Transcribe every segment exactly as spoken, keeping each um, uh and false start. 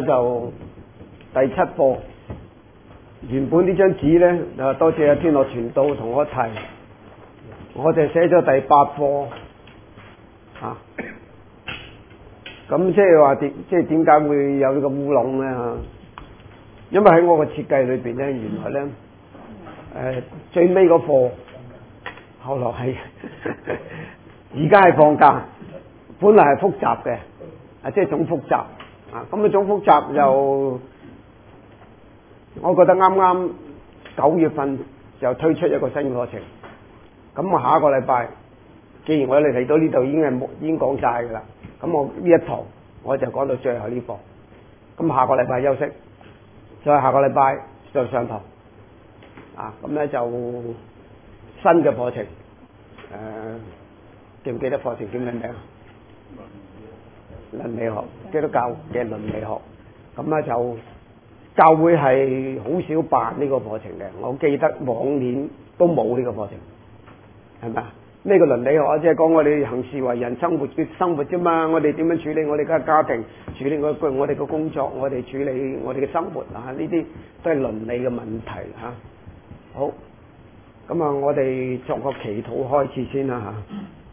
就第七課，原本呢張紙呢，啊多謝阿天樂傳道同我一齊，我就寫咗第八課，啊，咁即係話點，即係點解會有呢個烏龍呢？嚇？因為喺我個設計裏邊呢，原來呢，誒、呃、最尾嗰課，後來係而家係放假，本來係複習嘅，啊即係總複習。啊，咁啊總複習又，我覺得啱啱九月份就推出一個新課程，咁我下一個禮拜，既然我哋嚟到呢度已經係冇已經講晒㗎啦，咁我呢一堂我就講到最後呢課，咁下個禮拜休息，再下個禮拜就上堂，啊，咁咧就新嘅課程，誒、呃，記唔記得課程叫咩名？倫理學，基督教嘅倫理學，咁咧就教會係好少辦呢個課程嘅。我記得往年都冇呢個課程，係咪啊？呢個倫理學即係講我哋行事為人、生活嘅生活啫嘛。我哋點樣處理我哋嘅家庭，處理我我哋嘅工作，我哋處理我哋嘅生活啊？呢啲都係倫理嘅問題嚇、啊。好，咁啊，我哋作個祈禱開始先啦嚇。啊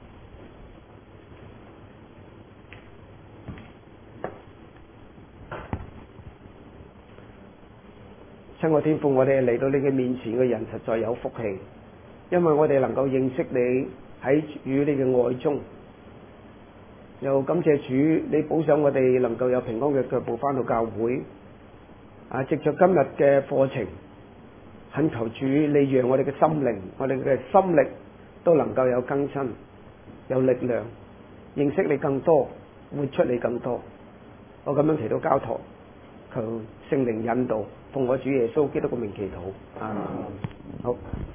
親愛天父，我哋嚟到你嘅面前嘅人實在有福氣，因為我哋能夠認識你喺與你嘅愛中，又感謝主，你保守我哋能夠有平安嘅腳步返到教會。啊，藉着今日嘅課程，懇求主你讓我哋嘅心靈、我哋嘅心力都能夠有更新、有力量，認識你更多，活出你更多。我咁樣祈禱交託，求聖靈引導。奉我主耶穌基督嘅名祈禱啊！好，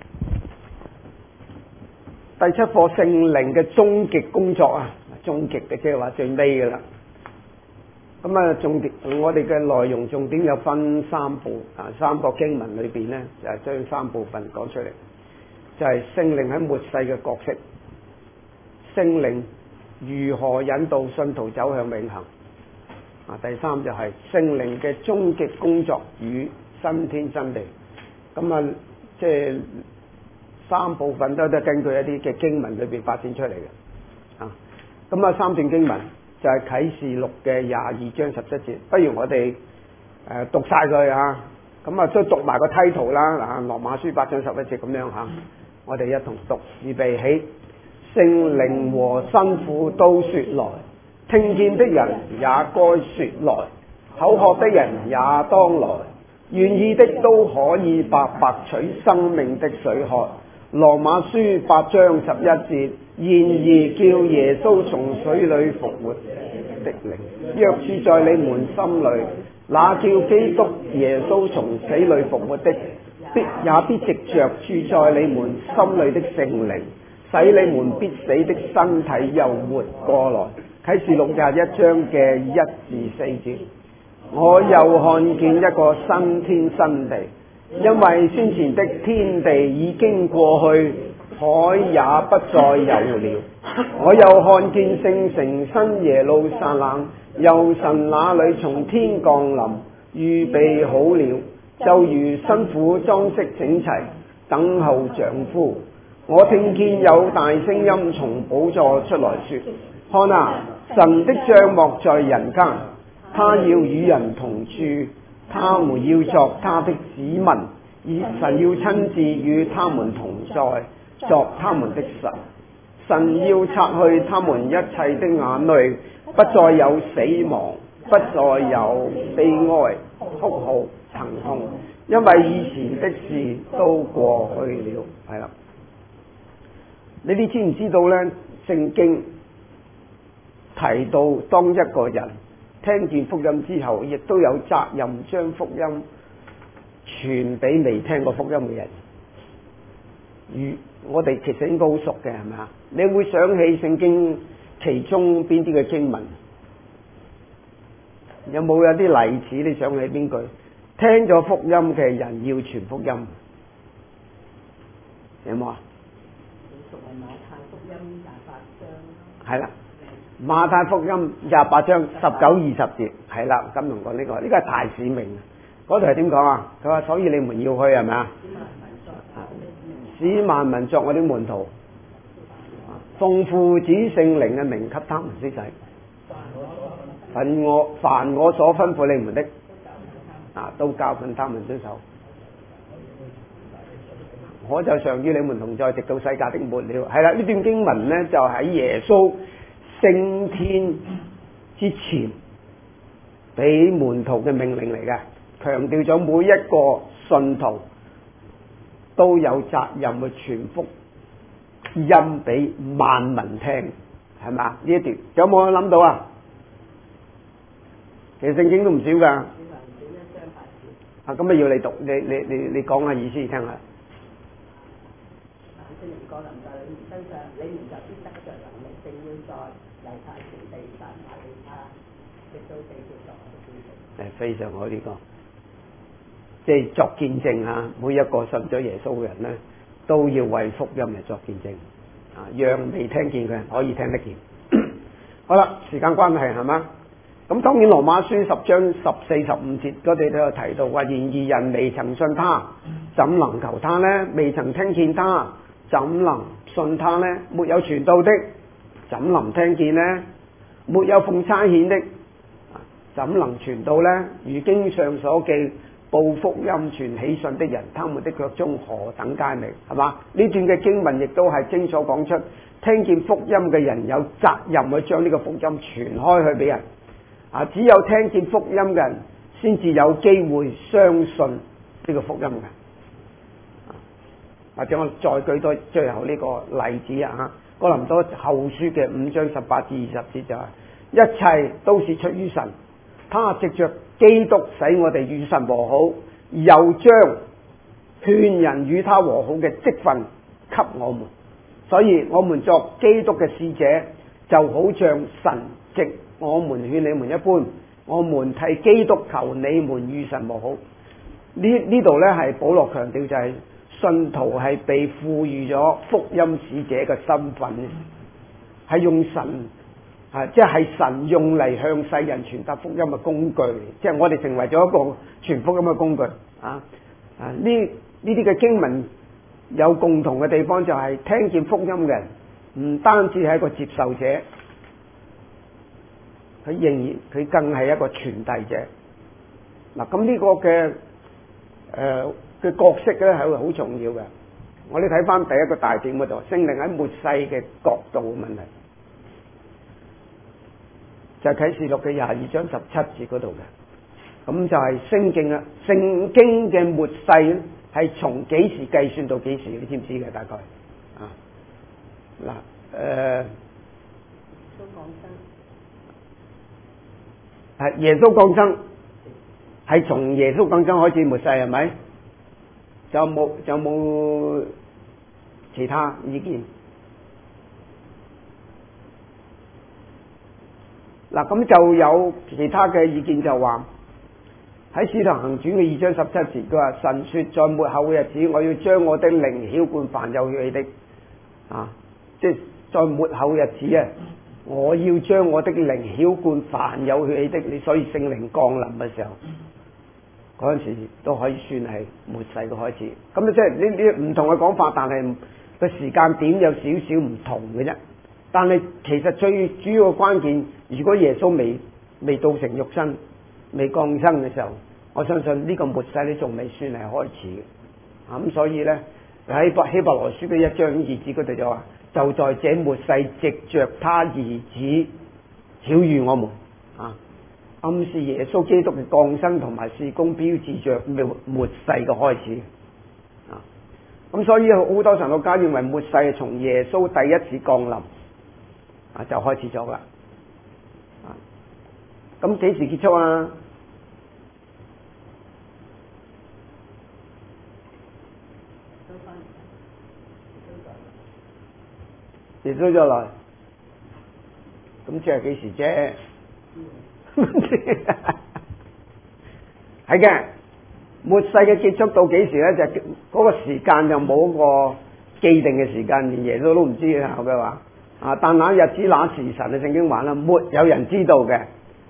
第七課聖靈嘅終極工作啊，終極嘅即係話最尾嘅啦。咁啊，重點我哋嘅內容重點有分三部啊，三個經文裏邊呢，就係將三部分講出嚟，就係聖靈喺末世嘅角色，聖靈如何引導信徒走向永恆。啊，第三就係聖靈嘅終極工作與新天新地，咁啊，即係三部分都都根據一啲嘅經文裏邊發展出嚟嘅，啊，咁啊三段經文就係啟示錄嘅廿二章十七節，不如我哋誒讀晒佢啊，咁啊都讀埋個 title 啦，嗱，羅馬書八章十一節咁樣嚇，我哋一同讀，預備起，聖靈和新婦都説來。聽見的人也該說來，口渴的人也當來，願意的都可以白白取生命的水喝。羅馬書八章十一節，然而叫耶穌從水裏復活的靈，若住在你們心裏，那叫基督耶穌從死裏復活的，必也必藉着住在你們心裏的聖靈，使你們必死的身體又活過來。啟示錄廿一章嘅一至四節，我又看見一個新天新地，因為先前的天地已經過去，海也不再有了。我又看見聖城新耶路撒冷由神那裏從天降臨，預備好了，就如新婦裝飾整齊，等候丈夫。我聽見有大聲音從寶座出來說：看啊！神的帳幕在人間，他要與人同住，他們要作他的子民，而神要親自與他們同在，作他們的神。神要擦去他們一切的眼淚，不再有死亡，不再有悲哀、哭號、疼痛，因為以前的事都過去了。係啦，你哋知唔知道呢？聖經提到當一個人聽見福音之後，亦都有責任將福音傳俾未聽過福音嘅人。如我哋其實應該好熟嘅，係咪啊？你會想起聖經其中邊啲嘅經文？有冇有啲例子？你想起邊句？聽咗福音嘅人要傳福音，有冇啊？係啦。馬太福音廿八章十九二十節係啦，金融講呢個，呢個係大使命。嗰度係點講啊？佢話所以你們要去係咪啊？使萬民作我啲門徒，奉父子聖靈嘅名給他們施洗。凡我凡我所吩咐你們的，啊，都教訓他們遵守。我就常與你們同在，直到世界的末了。係啦，呢段經文呢，就喺耶穌升天之前俾門徒嘅命令嚟嘅，強調咗每一個信徒都有責任去傳福音俾萬民聽，係咪？呢一段有冇諗到啊？其實聖經都唔少噶。啊，咁啊要你讀，你你你你講下意思聽下。 聖靈降臨在你們身上，你們就必得着能力，並要在猶太全地、撒瑪利亞直到地極作我的見證。誒， 非常好呢個，即係作見證啊！每一個信咗耶穌嘅人咧，都要為福音嚟作見證啊，讓未聽見嘅人可以聽得見。好啦，時間關係係嘛？咁當然羅馬書十章十四十五節嗰度都有提到話，然而人未曾信他，怎能求他呢？未曾聽見他，怎能信他呢？沒有傳道的，怎能聽見呢？沒有奉差遣的，怎能傳道呢？如經上所記，報福音傳喜信的人，他們的腳蹤何等佳美，係嘛？呢段嘅經文亦都係清楚講出，聽見福音嘅人有責任去將呢個福音傳開去俾人。啊！只有聽見福音嘅人，先至有機會相信呢個福音嘅。或者我再舉多最後呢個例子啊！哥林多後書嘅五章十八至二十節就係：一切都是出於神，他藉着基督使我哋與神和好，又將勸人與他和好嘅職分給我們。所以我們作基督嘅使者，就好像神藉我們勸你們一般，我們替基督求你們與神和好。呢呢度呢係保羅強調就係、是、信徒係被賦予咗福音使者嘅身份，係用神啊，即係神用嚟向世人傳達福音嘅工具，即係我哋成為咗一個傳福音嘅工具啊！啊呢呢啲嘅經文有共同嘅地方，就係聽見福音嘅人唔單止係一個接受者。佢仍然，佢更係一個傳遞者。嗱，咁呢個嘅誒嘅角色咧係好重要嘅。我哋睇翻第一個大點嗰度，聖靈喺末世嘅角度嘅問題，就係啟示錄嘅廿二章十七節嗰度嘅。咁就係聖經啊，聖經嘅末世咧係從幾時計算到幾時？你知唔知嘅？大概啊，嗱誒。 都講真。 係耶穌降生，係從耶穌降生開始末世係咪？就冇就冇其他意見。嗱，咁就有其他嘅意見就話喺《使徒行傳》嘅二章十七節，佢話神說在末後嘅日子，我要將我的靈澆灌凡有血氣的啊，即係在末後嘅日子啊。我要將我的靈澆灌凡有血氣的，你所以聖靈降臨嘅時候，嗰陣時都可以算係末世嘅開始。咁即係呢呢唔同嘅講法，但係個時間點有少少唔同嘅啫。但係其實最主要嘅關鍵，如果耶穌未未道成肉身、未降生嘅時候，我相信呢個末世咧仲未算係開始嘅。咁、啊、所以咧喺希伯來書嘅一章二節嗰度就話。就在這末世藉着他兒子曉諭我們啊，暗示耶穌基督嘅降生同埋事工標誌着末末世嘅開始啊。咁所以好多神學家認為末世係從耶穌第一次降臨啊就開始咗啦。啊，咁幾時結束啊？耶穌就來，咁即係幾時啫？係嘅，末世嘅結束到幾時咧？就嗰個時間就冇一個既定嘅時間，連耶穌都唔知啊！佢話啊，但那日子那時辰嘅聖經話啦，沒有人知道嘅，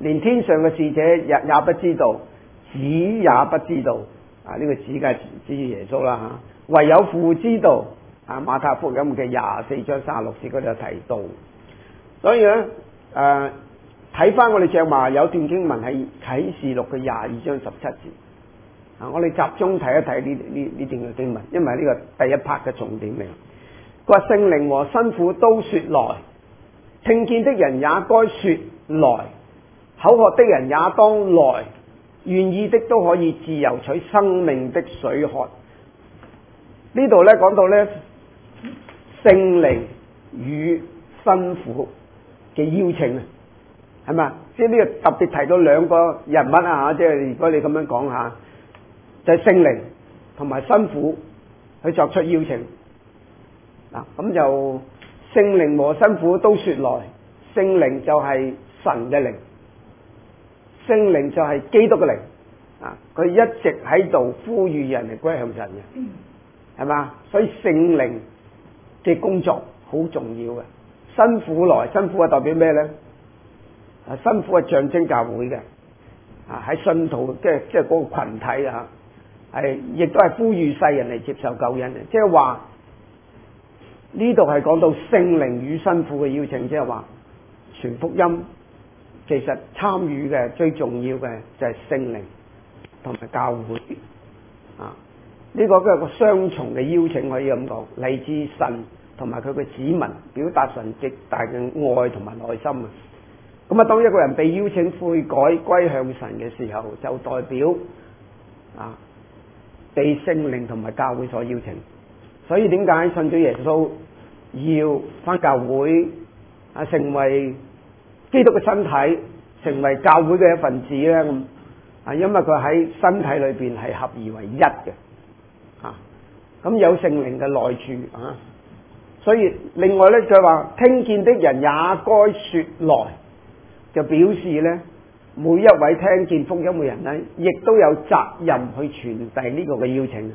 連天上嘅使者也也不知道，子也不知道。啊，呢、這個子梗係指耶穌啦嚇，唯有父知道。啊，馬太福音嘅廿四章三十六節嗰度有提到。所以咧，誒睇翻我哋正話有段經文係啟示錄嘅廿二章十七節。啊，我哋集中睇一睇呢呢呢段嘅經文，因為呢個第一 part 嘅重點嚟。佢話聖靈和新婦都說來，聽見的人也該說來，口渴的人也當來，願意的都可以自由取生命的水喝。呢度咧講到咧聖靈與新婦嘅邀請啊，係咪？即係呢個特別提到兩個人物啊，即係如果你咁樣講下，就係聖靈同埋新婦去作出邀請。嗱，咁就聖靈和新婦都說來，聖靈就係神嘅靈，聖靈就係基督嘅靈啊！佢一直喺度呼籲人嚟歸向神嘅，係嘛？所以聖靈嘅工作好重要嘅。新婦來，新婦係代表咩咧？啊，新婦係象徵教會嘅，啊喺信徒即係即係嗰個羣體啊，係亦都係呼籲世人嚟接受救恩嘅，即係話。呢度係講到聖靈與新婦嘅邀請，即係話傳福音，其實參與嘅最重要嘅就係聖靈同埋教會啊！呢、這個都係個雙重嘅邀請，可以咁講，嚟自神同埋佢嘅子民，表達神極大嘅愛同埋耐心啊！咁啊，當一個人被邀請悔改歸向神嘅時候，就代表啊被聖靈同埋教會所邀請。所以點解信咗耶穌要返教會啊，成為基督嘅身體，成為教會嘅一份子咧？咁啊，因為佢喺身體裏邊係合而為一嘅啊。咁有聖靈嘅內住啊，所以另外咧就係話，聽見的人也該說來，就表示咧每一位聽見福音嘅人咧，亦都有責任去傳遞呢個嘅邀請。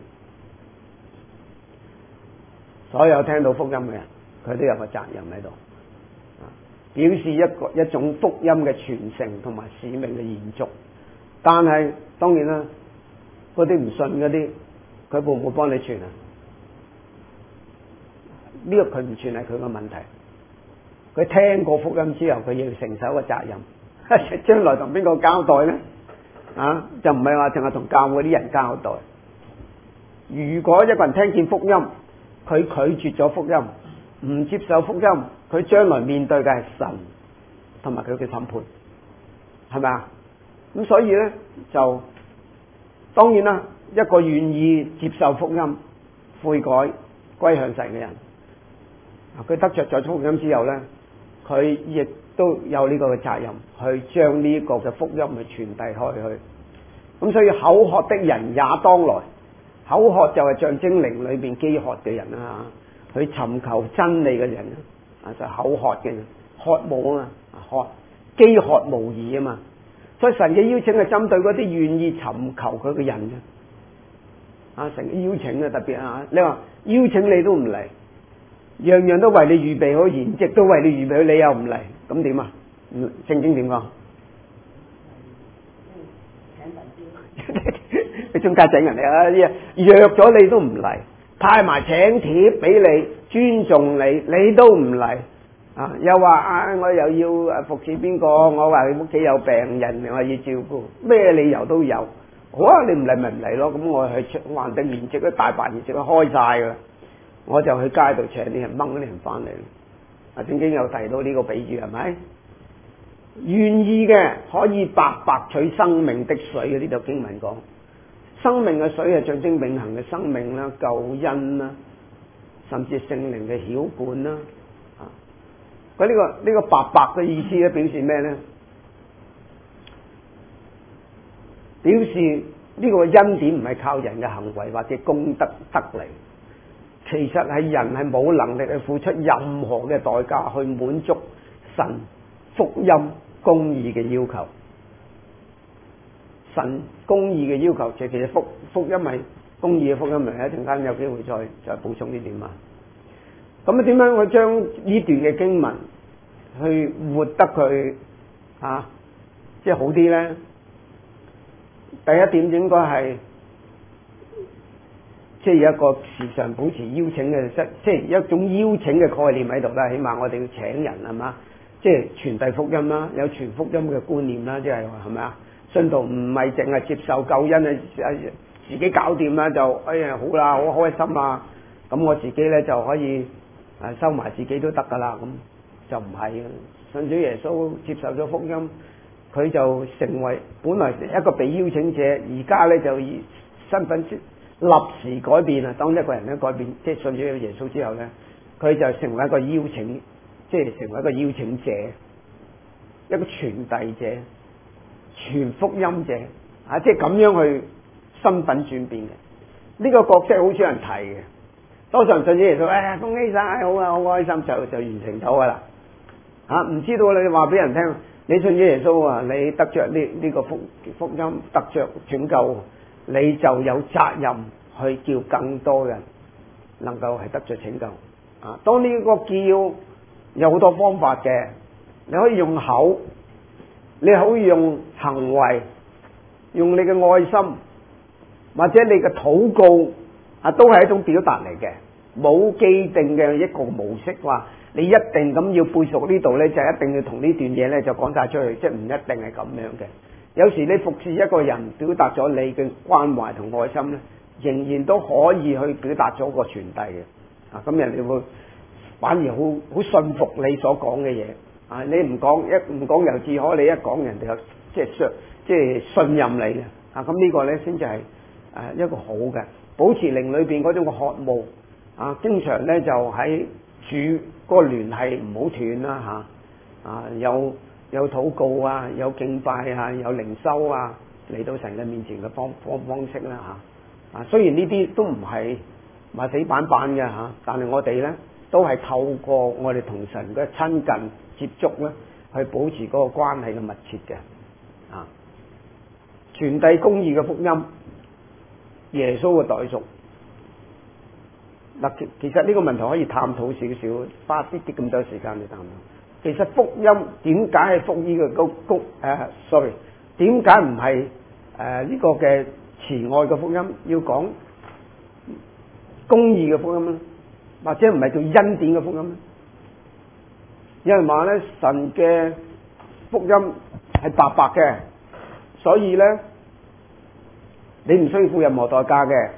所有聽到福音嘅人，佢都有個責任喺度，表示一個一種福音嘅傳承同埋使命嘅延續。但係當然啦，嗰啲唔信嗰啲，佢會唔會幫你傳啊？呢、這個佢唔傳係佢個問題。佢聽過福音之後，佢要承受個責任，將來同邊個交代咧？啊，就唔係話淨係同教會啲人交代。如果一個人聽見福音，佢拒絕咗福音，唔接受福音，佢將來面對嘅係神同埋佢嘅審判，係咪啊？咁所以咧就當然啦，一個願意接受福音、悔改、歸向神嘅人，佢得着咗福音之後咧，佢亦都有呢個嘅責任去將呢個嘅福音去傳遞開去。咁所以口渴的人也當來。口渴就係象徵靈裏邊飢渴嘅人啦，去尋求真理嘅人啊，就係、口渴嘅人，渴慕啊嘛，渴飢渴無疑啊嘛。所以神嘅邀請係針對嗰啲願意尋求佢嘅人嘅，啊，神嘅邀請啊特別啊，你話邀請你都唔嚟，樣樣都為你預備好，筵席都為你預備好，你又唔嚟，咁點啊？聖經點講？你中間整人哋啊！約咗你都唔嚟，派埋請帖俾你，尊重你，你都唔嚟啊！又話啊，我又要服侍邊個？我話你屋企有病人，我要照顧，咩理由都有。好啊，你唔嚟咪唔嚟咯。咁我去橫定筵席，都大辦筵席都開晒噶啦，我就去街度請啲人，掹啲人翻嚟。啊，聖經有提到呢個比喻係咪？願意嘅可以白白取生命的水嘅，呢度經文講。生命嘅水係象徵永恆嘅生命啦、救恩啦，甚至聖靈嘅澆灌啦。啊，佢呢個呢個白白嘅意思咧，表示咩咧？表示呢個恩典唔係靠人嘅行為或者功德得嚟，其實係人係冇能力去付出任何嘅代價去滿足神福音公義嘅要求。神公義嘅要求，其實福福音係公義嘅福音嚟，一陣間有機會再再補充呢點啊。咁啊，點樣去將呢段嘅經文去活得佢啊？即即係好啲咧？第一點應該係即係有一個時常保持邀請嘅，即即係一種邀請嘅概念喺度啦。起碼我哋要請人係嘛，即係傳遞福音啦，有傳福音嘅觀念啦，即係係咪啊？信徒唔係淨係接受救恩啊，自己搞掂啦就哎呀好啦，好開心啦，咁我自己咧就可以誒收埋自己都得噶啦，咁就唔係嘅。信主耶穌接受咗福音，佢就成為本來一個被邀請者，而家咧就以身份立時改變啊！當一個人咧改變，即係信咗耶穌之後咧，佢就成為一個邀請，即係成為一個邀請者，一個傳遞者、傳福音者啊！即係咁樣去身份轉變嘅。呢、這個角色好少人提嘅，多數人信咗耶穌，哎呀恭喜晒，好啊，好開心就就完成咗噶啦。嚇唔知道你話俾人聽，你信咗耶穌啊，你得着呢呢個福福音，得着拯救，你就有責任去叫更多人能夠係得着拯救。啊，當呢個叫有好多方法嘅，你可以用口，你可以用行為，用你嘅愛心，或者你嘅禱告啊，都係一種表達嚟嘅，冇既定嘅一個模式話。你一定咁要背熟呢度呢，就一定要同呢段嘢呢就講晒出去，即係唔一定係咁樣嘅。有時你服侍一個人，表達咗你嘅關懷同愛心呢，仍然都可以去表達咗個傳遞嘅。啊，咁人哋會反而好好信服你所講嘅嘢。啊，你唔講一唔講猶自可，你一講人哋就即係信即係信任你嘅。啊，咁呢個呢，先至係誒一個好嘅，保持靈裏邊嗰種嘅渴慕。啊，經常呢就喺主嗰個聯繫唔好斷啦嚇，啊有有禱告啊，有敬拜啊，有靈修啊，嚟到神嘅面前嘅方方方式啦嚇，啊雖然呢啲都唔係話死板板嘅嚇，但係我哋咧都係透過我哋同神嘅親近接觸咧，去保持嗰個關係嘅密切嘅，啊傳遞公義嘅福音，耶穌嘅代贖。嗱，其其實呢個問題可以探討少少，花啲啲咁多時間去探討。其實福音點解係福音嘅高高誒？sorry，點解唔係誒呢個嘅慈愛嘅福音？要講公義嘅福音咧，或者唔係叫恩典嘅福音咧？有人話咧，神嘅福音係白白嘅，所以咧你唔需要付任何代價嘅。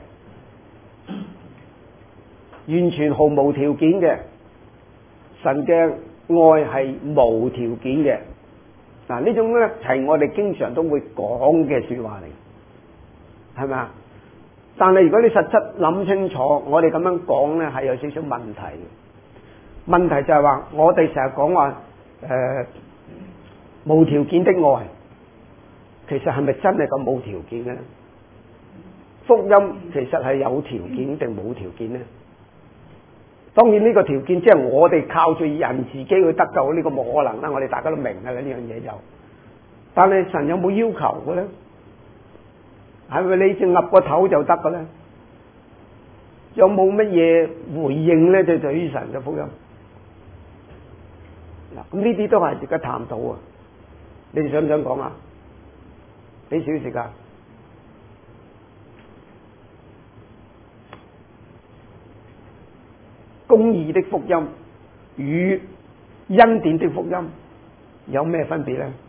完全毫無條件嘅，神嘅愛係無條件嘅。嗱，呢種咧係我哋經常都會講嘅說話嚟，係咪啊？但係如果你實質諗清楚，我哋咁樣講咧係有少少問題嘅。問題就係話，我哋成日講話誒無條件的愛，其實係咪真係咁冇條件嘅咧？福音其實係有條件定冇條件咧？當然呢個條件即係我哋靠住人自己去得救，呢個冇可能啦，我哋大家都明㗎啦呢樣嘢就。但係神有冇要求嘅咧？係咪你只岌個頭就得嘅咧？有冇乜嘢回應咧？就對於神嘅福音嗱，咁呢啲都係值得探討啊！你哋想唔想講啊？俾少少時間。公義的福音與恩典的福音有咩分別呢？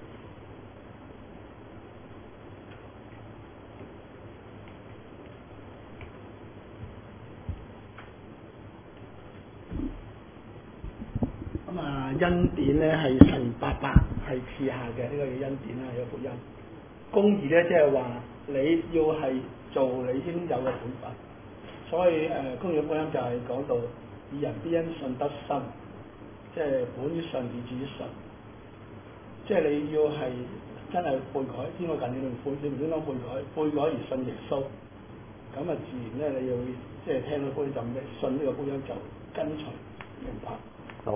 咁啊，恩典咧係神白白係賜下嘅，呢、這個叫恩典啦，有福音。公義咧即係話你要係做你應有嘅本分。所以誒、呃，公義嘅福音就係講到以人必因信得生，即係本於信以至於信。即係你要係真係悔改，天國近你哋悔，你唔應該悔改，悔改而信耶穌，咁啊自然咧你要即係聽到福音就咩，信呢個福音就跟隨明白。 好，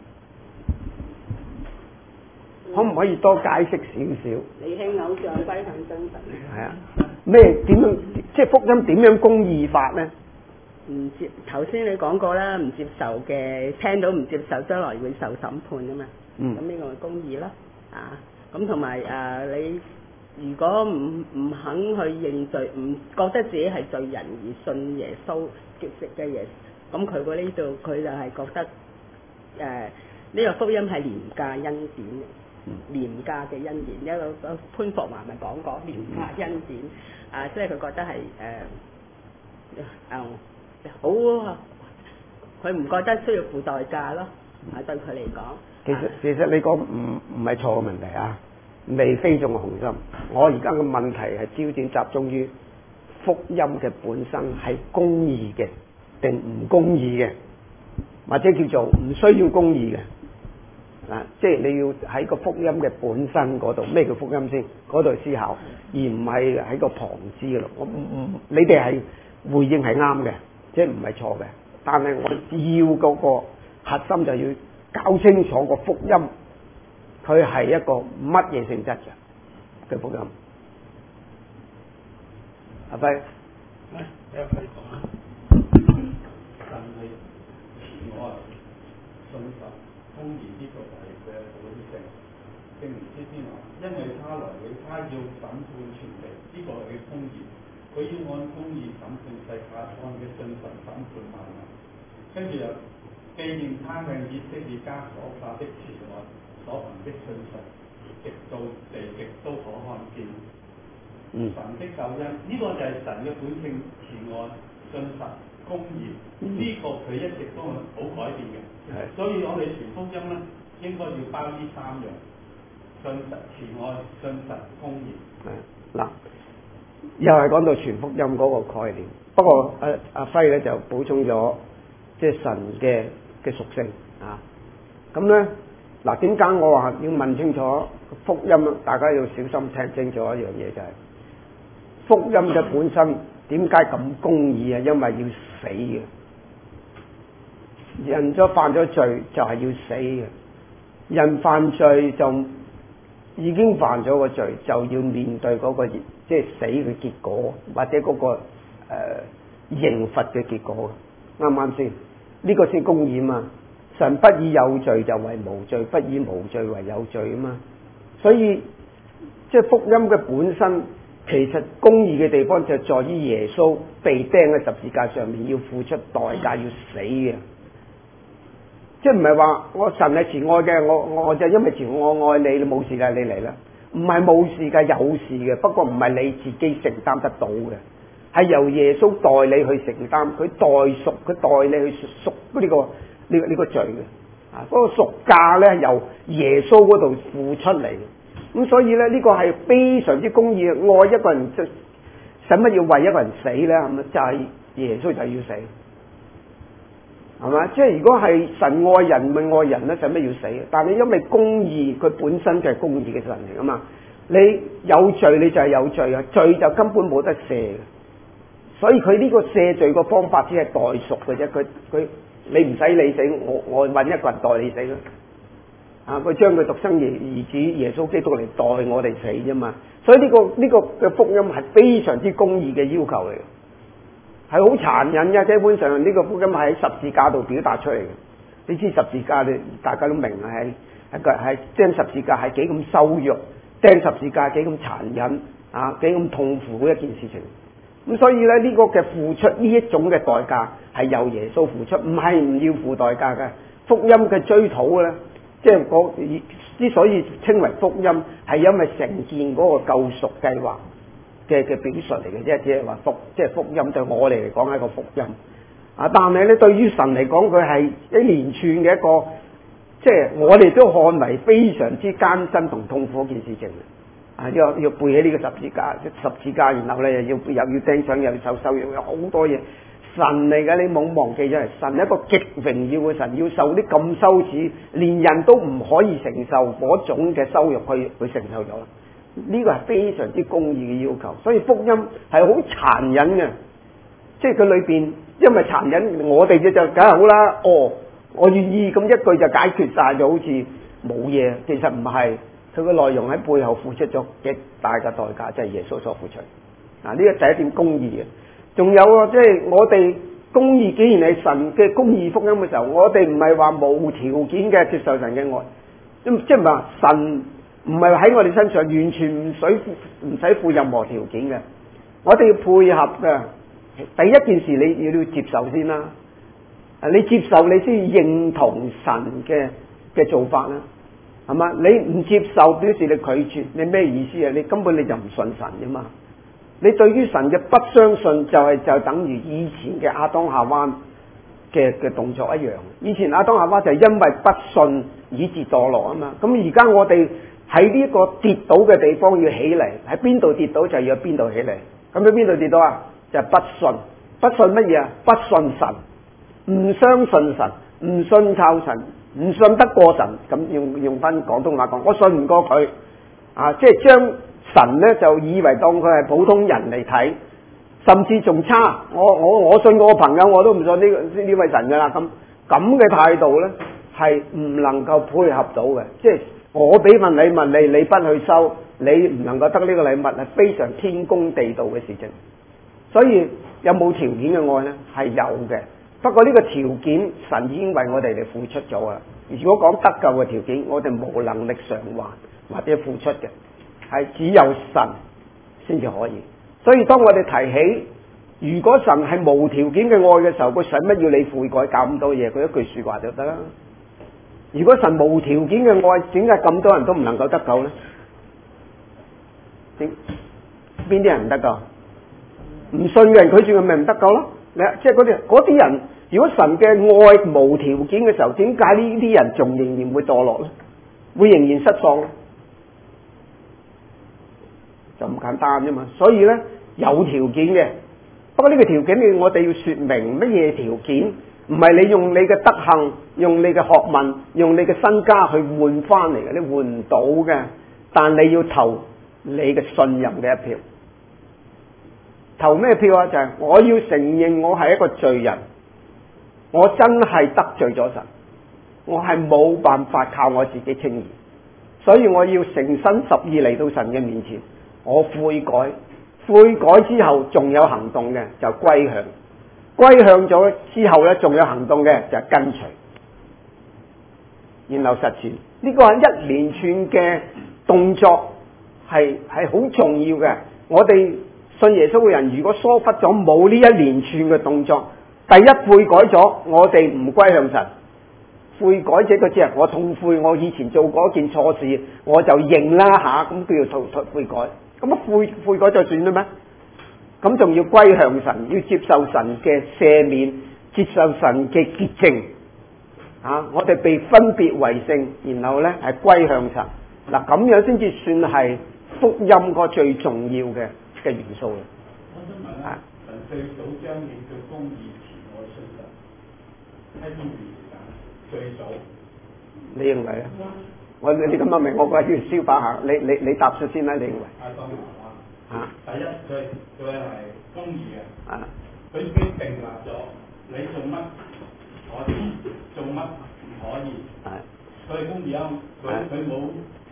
可唔可以多解釋少少？ 離棄偶像，歸向真神。 係啊，咩點樣即係福音點樣公義法咧？ 唔接頭先你講過啦，唔接受嘅聽到唔接受，將來會受審判噶嘛。嗯。咁呢個係公義啦，啊， 咁同埋誒你如果唔唔肯去認罪，唔覺得自己係罪人而信耶穌嘅嘅嘢，咁佢嗰呢度佢就係覺得誒呢、呃呢個福音係廉價恩典嘅。廉價嘅恩典，一個潘霍華咪講過廉價恩典，啊，即係佢覺得係誒誒好，佢唔覺得需要付代價咯，啊對佢嚟講。 其實其實你講唔唔係錯嘅問題啊，未非中嘅紅心。我而家嘅問題係焦點集中於福音嘅本身係公義嘅定唔公義嘅，或者叫做唔需要公義嘅。啊！即係你要喺個福音嘅本身嗰度，咩叫福音先？嗰度思考，而唔係喺個旁支嗰度。我唔唔，你哋係回應係啱嘅，即係唔係錯嘅。但係我要嗰個核心就要搞清楚個福音，佢係一個乜嘢性質嘅嘅福音。阿輝， 嚟，有佢講啊。神係慈愛、信實、公義，呢個就係佢嘅本性。正如詩篇話，因為他來了，他要審判全地，呢、這個係佢公義。佢要按公義審判世界，按嘅信實審判萬民。跟住又紀念他向以色列家所發的慈愛，所行的信實，直到地極都可看見。 嗯、 神的救恩，呢、這個就係神嘅本性，慈愛、信實、公義，呢、這個佢一直都係冇改變嘅。 係， 所以我哋傳福音咧，應該要包呢三樣：信實、慈愛、信實、公義。 係嗱，又係講到傳福音嗰個概念。不過阿阿輝咧就補充咗，即係神嘅嘅屬性啊。咁咧嗱，點解我話要問清楚福音？大家要小心聽清楚一樣嘢，就係、是、福音嘅本身點解咁公義啊？因為要死嘅。人咗犯咗罪就係要死嘅，人犯罪就已經犯咗個罪，就要面對嗰、那個即係死嘅結果，或者嗰、那個誒、呃、刑罰嘅結果，啱唔啱先？呢、這個先公義嘛。神不以有罪就為無罪，不以無罪為有罪啊嘛。所以即係福音嘅本身，其實公義嘅地方就在於耶穌被釘喺十字架上面，要付出代價，要死嘅。即係唔係話我神係慈愛嘅，我我就因為慈愛我愛你，你冇事㗎，你嚟啦。唔係冇事㗎，有事嘅，不過唔係你自己承擔得到嘅，係由耶穌代你去承擔，佢代贖，佢代你去贖呢、這個呢、這個呢、這個罪嘅。啊，嗰、那個贖價咧由耶穌嗰度付出嚟，咁所以咧呢、這個係非常之公義嘅。愛一個人，即使乜要為一個人死咧？係咪就係、是、耶穌就要死？係嘛？即係如果係神愛人，咪愛人咧，使乜要死？但係因為公義，佢本身就係公義嘅神嚟噶嘛。你有罪，你就係有罪啊！罪就根本冇得赦嘅。所以佢呢個赦罪嘅方法只係代贖嘅啫。佢佢你唔使你死，我我揾一個人代你死咯。啊！佢將佢獨生兒兒子耶穌基督嚟代我哋死啫嘛。所以呢個呢個嘅福音係非常之公義嘅要求嚟嘅。係好殘忍嘅，基本上呢個福音係喺十字架度表達出嚟嘅。你知十字架，你大家都明係係個係釘十字架係幾咁羞辱，釘十字架幾咁殘忍啊，幾咁痛苦嘅一件事情。咁所以咧呢、這個嘅付出呢一種嘅代價係由耶穌付出，唔係唔要付代價嘅。福音嘅追討咧，即係嗰之所以稱為福音，係因為成件嗰個救贖計劃嘅嘅表述嚟嘅啫，只係話福，即係福音對我哋嚟講係一個福音啊！但係咧，對於神嚟講，佢係一連串嘅一個，即係我哋都看為非常之艱辛同痛苦一件事情啊！要要背起呢個十字架，十字架，然後咧又要又要釘上，又要受羞辱，有好多嘢。神嚟嘅，你冇忘記咗係神一個極榮耀嘅神，要受啲咁羞恥，連人都唔可以承受嗰種嘅羞辱，佢佢承受咗。呢個係非常之公義嘅要求，所以福音係好殘忍嘅，即係佢裏邊因為殘忍，我哋嘅就梗係好啦。哦，我願意咁一句就解決晒，就好似冇嘢。其實唔係，佢個內容喺背後付出咗極大嘅代價，即係耶穌所付出。嗱，呢個第一點公義嘅。仲有啊，即係我哋公義，既然係神嘅公義福音嘅時候，我哋唔係話無條件嘅接受神嘅愛，即係唔係話神唔係喺我哋身上，完全唔使唔使負任何條件嘅。我哋要配合嘅。第一件事你要接受先啦。你接受你先認同神嘅嘅做法啦，係嘛？你唔接受表示你拒絕，你咩意思啊？你根本你就唔信神啫嘛。你對於神嘅不相信就係、是、就等於以前嘅亞當夏娃嘅嘅動作一樣。以前亞當夏娃就係因為不信以致墮落啊嘛。咁而家我哋喺呢個跌倒嘅地方要起嚟，喺邊度跌倒就要喺邊度起嚟。咁喺邊度跌倒啊？就係、是、不信，不信乜嘢啊？不信神，唔相信神，唔信靠神，唔信得過神。咁用用翻廣東話講，我信唔過佢啊！即係將神咧就以為當佢係普通人嚟睇，甚至仲差。我我我信我個朋友，我都唔信呢個呢位神噶啦。咁咁嘅態度咧係唔能夠配合到嘅。即係我俾份禮物你，你不去收，你唔能夠得呢個禮物，係非常天公地道嘅事情。所以有冇條件嘅愛咧？係有嘅。不過呢個條件神已經為我哋嚟付出咗啦。如果講得救嘅條件，我哋冇能力償還或者付出嘅。係只有神先至可以，所以當我哋提起，如果神係無條件嘅愛嘅時候，佢使乜要你悔改搞咁多嘢？佢一句說話就得啦。如果神無條件嘅愛，點解咁多人都唔能夠得救呢？邊啲人唔得救？唔信嘅人拒絕佢咪唔得救咯？你即係嗰啲嗰啲人，如果神嘅愛無條件嘅時候，點解呢啲人仲仍然會墮落呢？會仍然失喪呢？就唔簡單啫嘛，所以呢，有條件嘅，不過呢個條件我哋要說明乜嘢條件，唔係你用你嘅德行、用你嘅學問、用你嘅身家去換翻嚟嘅，你換唔到嘅。但你要投你嘅信任嘅一票，投咩票啊？就係、是、我要承認我係一個罪人，我真係得罪咗神，我係冇辦法靠我自己稱義，所以我要誠心實意嚟到神嘅面前。我悔改，悔改之後仲有行動嘅就歸向，歸向咗之後呢，仲有行動嘅就跟隨，然後實踐。呢個係一連串嘅動作，係係好重要嘅。我哋信耶穌嘅人，如果疏忽咗冇呢一連串嘅動作，第一悔改咗，我哋唔歸向神。悔改這個字，我痛悔我以前做過一件錯事，我就認啦下，咁叫做悔改。咁啊悔悔改就算啦咩？咁仲要歸向神，要接受神嘅赦免，接受神嘅潔淨。啊，我哋被分別為聖，然後呢係歸向神。嗱，咁樣先至算係福音個最重要嘅嘅元素啦。 我想問咧，神最早彰顯佢公義、慈愛、信實喺邊段時間？最早， 你認為咧？我你咁樣明，我覺得要消化下。你你你答出先啦，你認為？ 亞當夏娃。 啊。 第一，佢佢係公義嘅。 啊。佢已經定立咗，你做乜可以，做乜唔可以。係。佢係公義啊！佢佢冇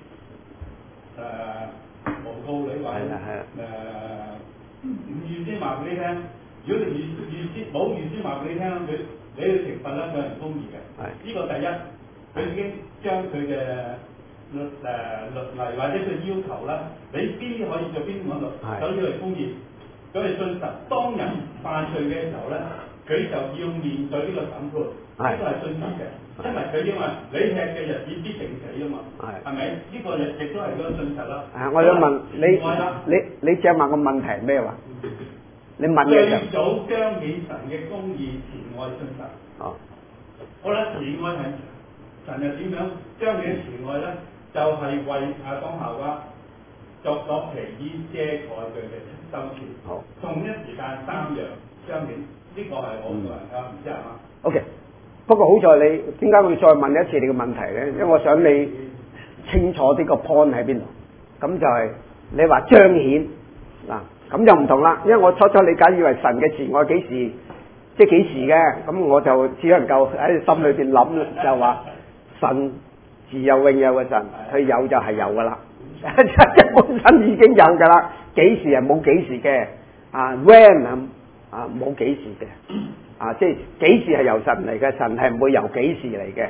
誒誣告你話誒唔預先話俾你聽。如果你預預先冇預先話俾你聽，佢你要懲罰咧，佢係唔公義嘅。係。呢個第一。佢已經將佢嘅律誒律例或者佢要求啦，你邊啲可以做邊啲唔可以，首先係公義，佢係信實。當人犯罪嘅時候咧，佢就要面對呢個審判，呢個係信實嘅，因為佢因為你吃嘅日子必定死啊嘛，係咪？呢個亦亦都係嗰個信實啦。啊，我想問你，你你只問個問題係咩話？你問嘅就最早彰顯神嘅公義、慈愛、信實。哦，好啦，慈愛係。神又點樣將你嘅慈愛咧？就係、是、為亞當夏娃作咗皮衣遮蓋佢嘅羞恥。好，同一時間三樣彰顯，呢、這個係我個人㗎，唔知係嘛 ？OK， 不過好在你點解會再問一次你嘅問題咧？因為我想你清楚呢個 point 喺邊度。咁就係你話彰顯嗱，咁就唔同啦。因為我初初理解以為神嘅慈愛幾時，即係幾時嘅，咁我就只能夠喺心裏邊諗就話。神自有永有嘅神，佢有就係有噶啦，即係本身已經有噶啦。幾時係冇幾時嘅啊 ？When 啊冇幾時嘅啊？即係幾時係由神嚟嘅？神係唔會由幾時嚟嘅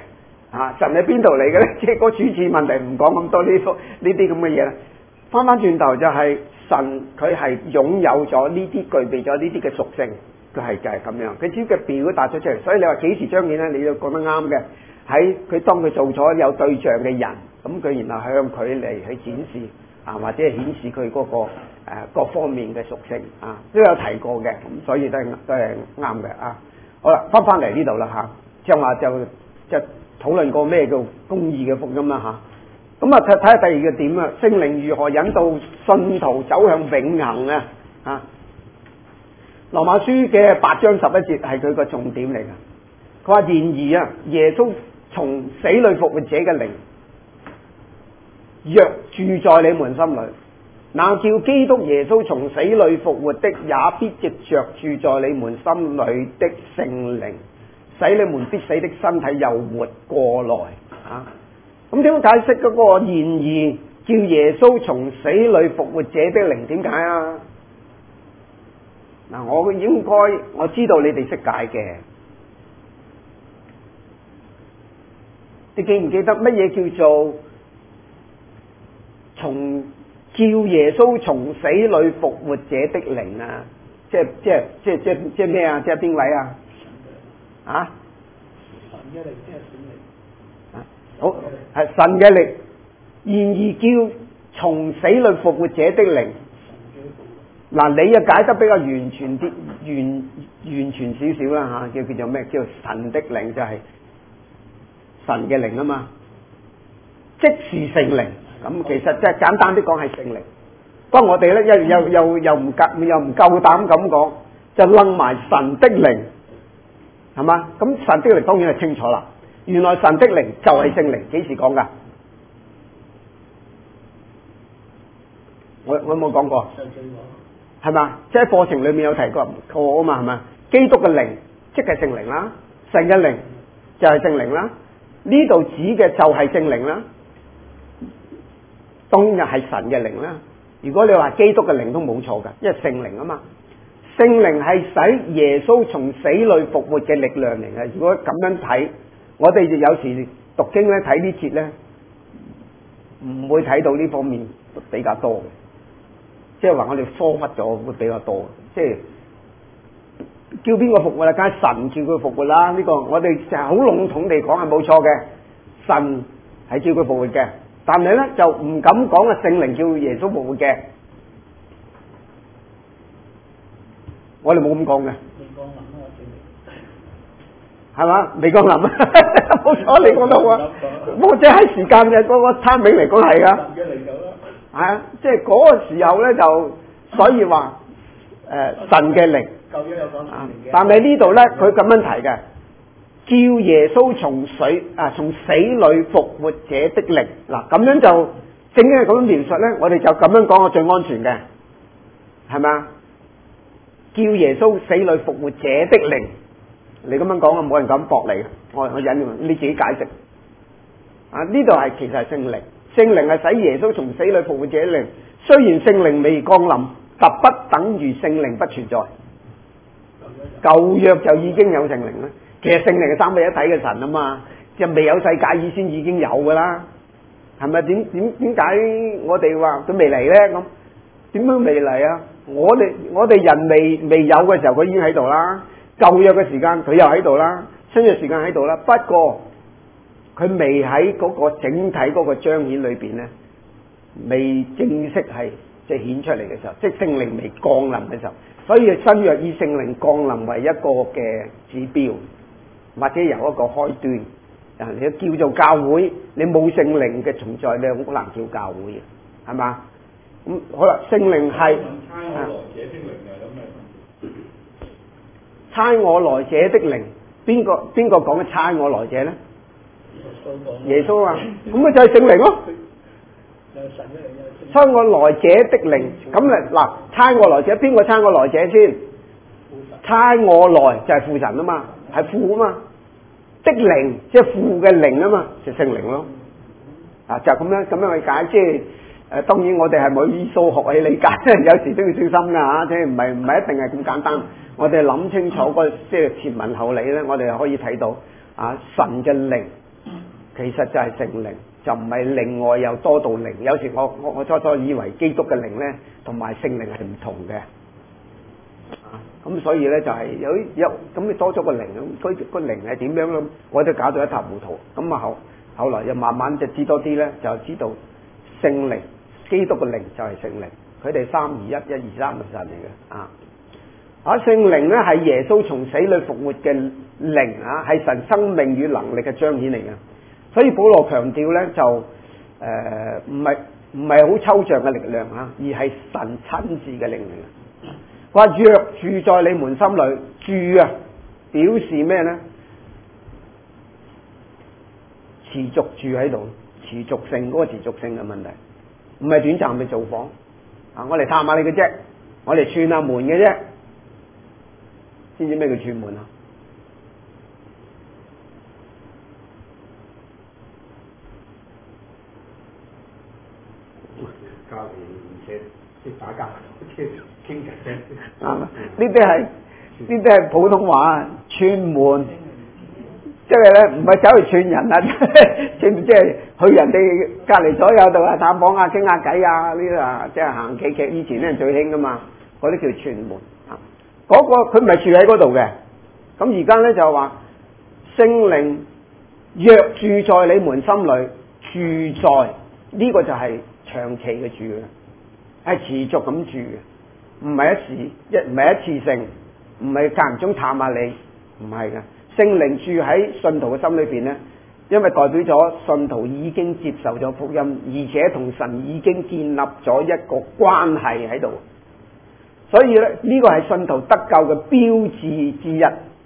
啊，神喺邊度嚟嘅咧？即係個主次問題唔講咁多呢啲呢啲咁嘅嘢啦。翻翻轉頭就係神佢係擁有咗呢啲具備咗呢啲嘅屬性，佢係就係咁樣，佢只嘅表達咗出嚟。所以你話幾時彰顯咧？你都講得啱嘅。喺佢當佢做咗有對象嘅人，咁佢然後向佢嚟去展示啊，或者係顯示佢嗰、嗰個誒、呃、各方面嘅屬性啊，都有提過嘅。咁所以都係都係啱嘅啊。好啦，翻翻嚟呢度啦嚇，正話就就討論過咩叫公義嘅福音啦嚇。咁啊睇睇下第二個點啊，聖靈如何引導信徒走向永恆啊？啊，羅馬書嘅八章十一節係佢個重點嚟㗎。佢話：然而啊，耶穌從死裏復活者嘅靈，若住在你們心裏，那叫基督耶穌從死裏復活的，也必藉着住在你們心裏的聖靈，使你們必死的身體又活過來啊！咁點解釋嗰個然而叫耶穌從死裏復活者的靈？點解啊？嗱，我應該我知道你哋識解嘅。你記唔記得乜嘢叫做從叫耶穌從死裏復活者的靈啊？即係即係即係即係即係咩啊？即係邊位啊？啊？ 神嘅靈即係神靈。 啊，好係神嘅靈，然而叫從死裏復活者的靈。嗱，你啊解得比較完全啲，完完全少少啦嚇，叫叫做咩？叫神的靈就係、是。神嘅靈啊嘛，即是聖靈。咁其實即係簡單啲講係聖靈。不過我哋咧又又又又唔夠又唔夠膽咁講，就楞埋神的靈，係嘛？咁神的靈當然係清楚啦。原來神的靈就係聖靈，幾時講噶？我我有冇講過？係嘛？即係課程裏面有提過過啊嘛，係嘛？基督嘅靈即係聖靈啦，神嘅靈就係聖靈啦。呢度指嘅就係聖靈啦，當然係神嘅靈啦。如果你話基督嘅靈都冇錯噶，因為聖靈啊嘛，聖靈係使耶穌從死裏復活嘅力量嚟嘅。如果咁樣睇，我哋就有時讀經咧睇呢節咧，唔會睇到呢方面比較多嘅，即係話我哋疏忽咗會比較多，即係。叫邊個復活啦？梗係神叫佢復活啦！呢、這個我哋就係好籠統地講係冇錯嘅，神係叫佢復活嘅。但係咧就唔敢講啊，聖靈叫耶穌復活嘅，我哋冇咁講嘅。 未降臨啊，聖靈係嘛？未降臨啊！冇錯，你講得好啊！我即係喺時間嘅嗰個 timing 嚟講係噶。 神嘅靈有啦。係啊，即係嗰個時候咧就，所以話誒、呃、神嘅靈。啊、但係呢度咧，佢咁樣提嘅，叫耶穌從水啊，從死裏復活者的靈。嗱，咁樣就正經係咁樣描述咧，我哋就咁樣講，我最安全嘅，係咪啊？叫耶穌死裏復活者的靈，你咁樣講啊，冇人敢駁你嘅。我我引你自己解釋。啊，呢度係其實係聖靈，聖靈係使耶穌從死裏復活者的靈。雖然聖靈未降臨，特不等於聖靈不存在。舊約就已經有聖靈啦，其實聖靈係三位一體嘅神啊嘛，就未有世界以先已經有噶啦，係咪？點點點解我哋話佢未嚟咧？咁點樣未嚟啊？我哋我哋人未未有嘅時候，佢已經喺度啦。舊約嘅時間佢又喺度啦，新約時間喺度啦。不過佢未喺嗰個整體嗰個彰顯裏邊咧，未正式係即係顯出嚟嘅時候，即係聖靈未降臨嘅時候。所以新約以聖靈降臨為一個嘅指標，或者由一個開端。啊，你叫做教會，你冇聖靈嘅存在，你好難叫教會嘅，係嘛？咁、嗯、好啦，聖靈係差我來者的靈，邊個邊個講嘅差我來者咧？耶穌啊，咁咪就係聖靈咯。差我來者的靈，咁嚟嗱，差我來者邊個差我來者先？差我來就係父神啊嘛，係父啊嘛，的靈即係父嘅靈啊嘛，就聖靈咯。啊，就咁樣咁樣去解，即係誒，當然我哋係冇依數學去理解，有時都要小心噶吓，即係唔係唔係一定係咁簡單。我哋諗清楚個即係前文後理咧，我哋可以睇到啊，神嘅靈其實就係聖靈，就唔係另外又多道靈。有時我我我初初以為基督嘅靈咧同埋聖靈係唔同嘅，啊咁所以咧就係有有咁你多咗個靈，咁佢個靈係點樣咯？我都搞到一塌糊塗。咁啊後後來又慢慢就知多啲咧，就知道聖靈基督嘅靈就係聖靈，佢哋三而一，一而三嘅神嚟嘅啊。啊聖靈咧係耶穌從死裏復活嘅靈啊，係神生命與能力嘅彰顯嚟嘅。所以保羅強調咧就誒唔係唔係好抽象嘅力量啊，而係神親自嘅靈嚟嘅。話若住在你們心裏，住啊表示咩咧？持續住喺度，持續性嗰、那個持續性嘅問題，唔係短暫嘅造訪啊！我嚟探下你嘅啫，我嚟串下門嘅啫，知唔知咩叫串門啊？ 教練唔識識打交，即係傾偈啫。 啱啊！呢啲係呢啲係普通話串門。即係咧，唔係走去串人啊，即唔即係去人哋隔離左右度啊，探訪啊，傾下偈啊，呢啲啊，即係行企企。以前咧最興噶嘛，嗰啲叫串門啊。嗰、嗰個佢唔係住喺嗰度嘅，咁而家咧就話聖靈若住在你們心裏，住在呢、呢個就係長期嘅住嘅，係持續咁住嘅，唔係一時一唔係一次性，唔係間唔中探下你，唔係嘅。聖靈住喺信徒嘅心裏邊呢，因為代表咗信徒已經接受咗福音，而且同神已經建立咗一個關係喺度，所以咧呢個係信徒得救嘅標誌之一。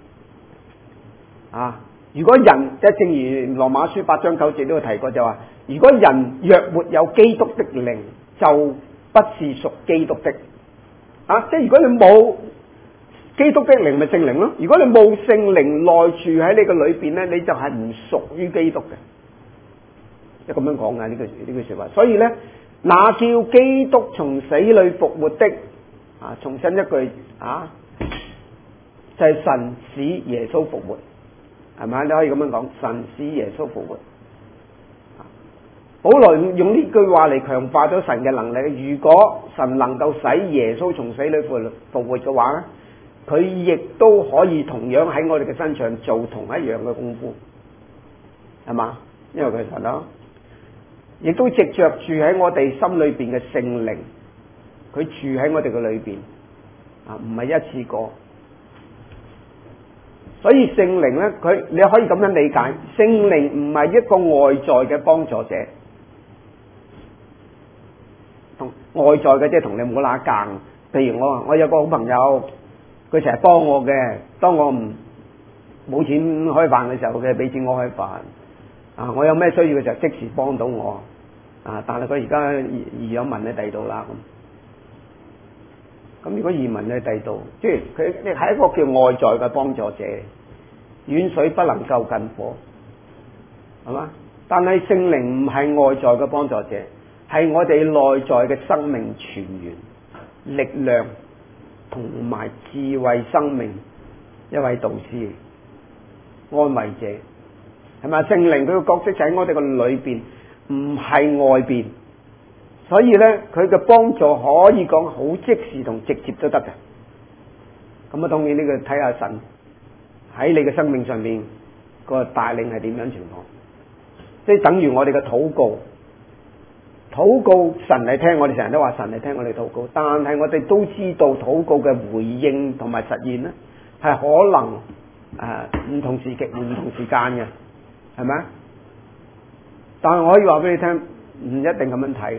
啊，如果人即係正如羅馬書八章九節都有提過，就話如果人若沒有基督的靈，就不是屬基督的。啊，即係如果你冇基督的靈咪聖靈咯，如果你冇聖靈內住喺你個裏邊咧，你就係唔屬於基督嘅，即係咁樣講嘅呢句呢句說話。所以咧，那叫基督從死裏復活的啊，重申一句啊，就係、是、神使耶穌復活，係咪？你可以咁樣講，神使耶穌復活。保羅用呢句話嚟強化咗神嘅能力。如果神能夠使耶穌從死裏復復活嘅話咧，佢亦都可以同樣喺我哋嘅身上做同一樣嘅功夫，係嘛？因為佢係神咯，亦都藉着住喺我哋心裏邊嘅聖靈，佢住喺我哋嘅裏邊啊，唔係一次過。所以聖靈咧，佢你可以咁樣理解，聖靈唔係一個外在嘅幫助者，同外在嘅即係同你冇拉更。譬如我我有個好朋友。佢成日幫我嘅，當我唔冇錢開飯嘅時候，佢俾錢我開飯。啊，我有咩需要嘅時候即時幫到我。啊，但係佢而家移咗民喺第度啦咁。咁如果移民喺第度，即係佢係一個叫外在嘅幫助者，遠水不能救近火，係嘛？但係聖靈唔係外在嘅幫助者，係我哋內在嘅生命泉源、力量。同埋智慧生命一位導師、安慰者，係咪？聖靈佢嘅角色就喺我哋個裏邊，唔係外邊，所以咧佢嘅幫助可以講好即時同直接都得嘅。咁啊，當然呢個睇下神喺你嘅生命上面個帶領係點樣情況，即係等於我哋嘅禱告。禱告神嚟聽，我哋成日都話神嚟聽我哋禱告，但係我哋都知道禱告嘅回應同埋實現咧，係可能誒唔、呃、同時期唔同時間嘅，係咪？但係我可以話俾你聽，唔一定咁樣睇嘅。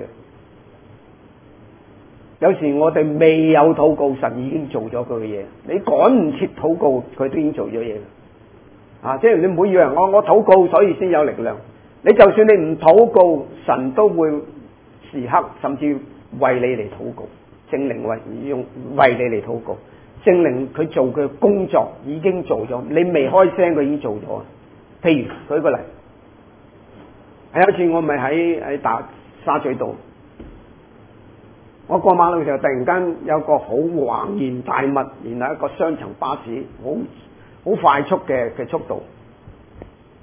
有時我哋未有禱告，神已經做咗佢嘅嘢，你趕唔切禱告，佢都已經做咗嘢。啊，即係你唔好以為我我禱告所以先有力量，你就算你唔禱告，神都會。時刻甚至為你嚟禱告，聖靈為用為你嚟禱告，聖靈佢做佢嘅工作已經做咗，你未開聲佢已經做咗。譬如舉個例，有一次我咪喺喺大沙咀道，我過馬路嘅時候，突然間有個好橫然大物，然後一個雙層巴士，好好快速嘅嘅速度，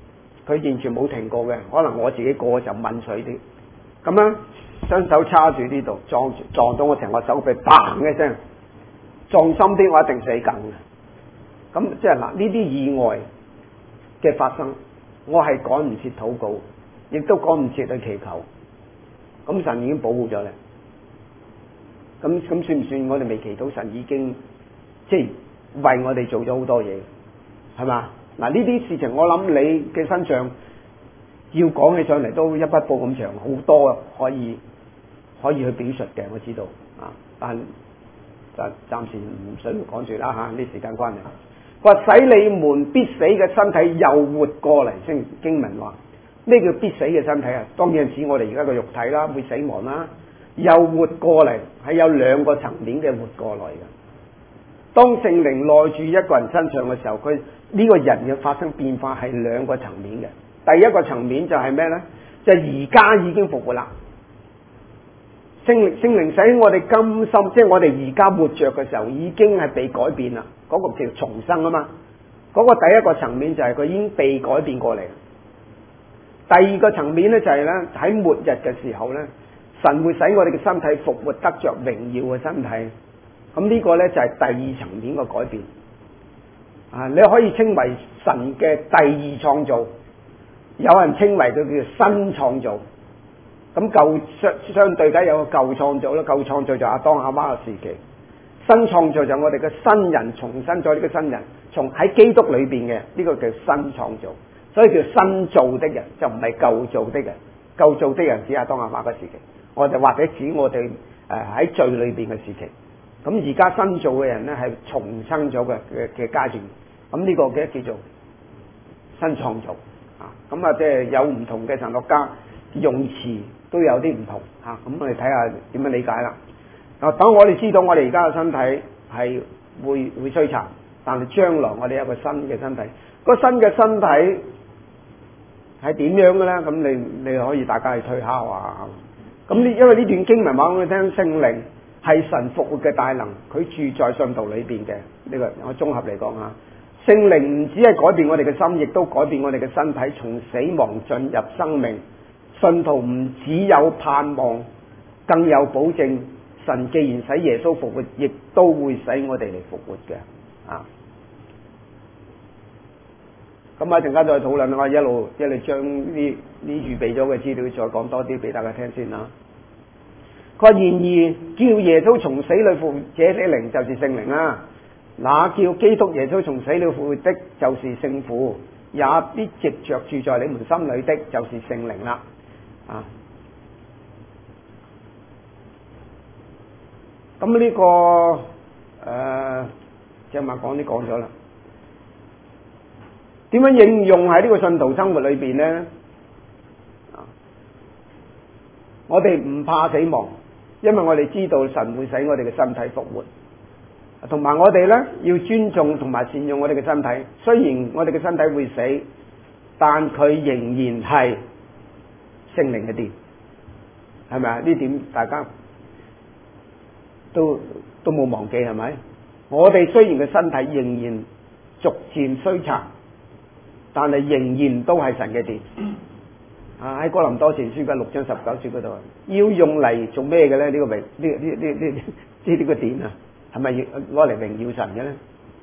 佢完全冇停過嘅，可能我自己過就抿水啲，咁樣雙手叉住呢度撞住撞到我成個手臂，嘭一聲，撞深啲我一定死梗嘅。咁即係嗱，呢啲意外嘅發生，我係趕唔切禱告，亦都趕唔切去祈求，咁神已經保護咗你。咁咁算唔算我哋未祈禱，神已經即係為我哋做咗好多嘢，係嘛？嗱，呢啲事情我諗你嘅身上要講起上嚟都一筆報咁長，好多可以可以去表述嘅，我知道啊，但暫暫時唔需要講住啦吓，呢時間關係。佢話使你們必死嘅身體又活過嚟，經經文話咩叫必死嘅身體啊？當然指我哋而家個肉體啦，會死亡啦，又活過嚟係有兩個層面嘅活過來嘅。當聖靈內住一個人身上嘅時候，佢呢個人嘅發生變化係兩個層面嘅。第一個層面就係咩呢？就係而家已經復活啦。聖靈聖靈使我哋甘心，即係我哋而家活着嘅時候，已經係被改變啦。嗰、那個叫重生啊嘛。嗰、那個第一個層面就係佢已經被改變過嚟。第二個層面呢，就係呢，喺末日嘅時候呢，神會使我哋嘅身體復活，得着榮耀嘅身體。咁呢個呢，就係第二層面嘅改變。啊，你可以稱為神嘅第二創造，有人稱為佢叫新創造。咁舊相相對梗有個舊創造啦，舊創造就亞當夏娃嘅時期，新創造就我哋嘅新人重生咗呢個新人，從喺基督裏邊嘅呢個叫新創造，所以叫新造的人，就唔係舊造的人。舊造的人指亞當夏娃嘅時期，我哋或者指我哋誒喺罪裏邊嘅時期。咁而家新造嘅人咧係重生咗嘅嘅嘅階段，咁呢個嘅叫做新創造啊。咁啊，即係有唔同嘅神學家用詞都有啲唔同嚇，咁我哋睇下點樣理解啦。啊，等我哋知道我哋而家嘅身體係會會衰殘，但係將來我哋有個新嘅身體，個新嘅身體係點樣嘅咧？咁你你可以大家去推敲啊。咁呢，因為呢段經文話我哋聽聖靈係神復活嘅大能，佢住在信徒裏邊嘅呢個，我綜合嚟講啊，聖靈唔只係改變我哋嘅心，亦都改變我哋嘅身體，從死亡進入生命。信徒唔只有盼望，更有保證。神既然使耶穌復活，亦都會使我哋嚟復活嘅啊！咁啊，陣間再討論，我一路一路將呢呢預備咗嘅資料再講多啲俾大家聽先啦。佢話：然而叫耶穌從死裏復活者的靈就是聖靈啊，那叫基督耶穌從死裏復活的就是聖父，也必藉着住在你們心裏的就是聖靈啦。啊！咁呢、這個誒，正話講啲講咗啦。點樣應用喺呢個信徒生活裏邊呢？啊！我哋唔怕死亡，因為我哋知道神會使我哋嘅身體復活，同埋我哋呢要尊重同埋善用我哋嘅身體。雖然我哋嘅身體會死，但佢仍然係聖靈嘅殿，係咪啊？呢點大家都都冇忘記，係咪？我哋雖然個身體仍然逐漸衰殘，但係仍然都係神嘅殿。啊，喺哥林多前書嘅六章十九節嗰度，要用嚟做咩嘅咧？呢、這個榮呢呢呢呢呢呢個殿啊，係咪要攞嚟榮耀神嘅咧？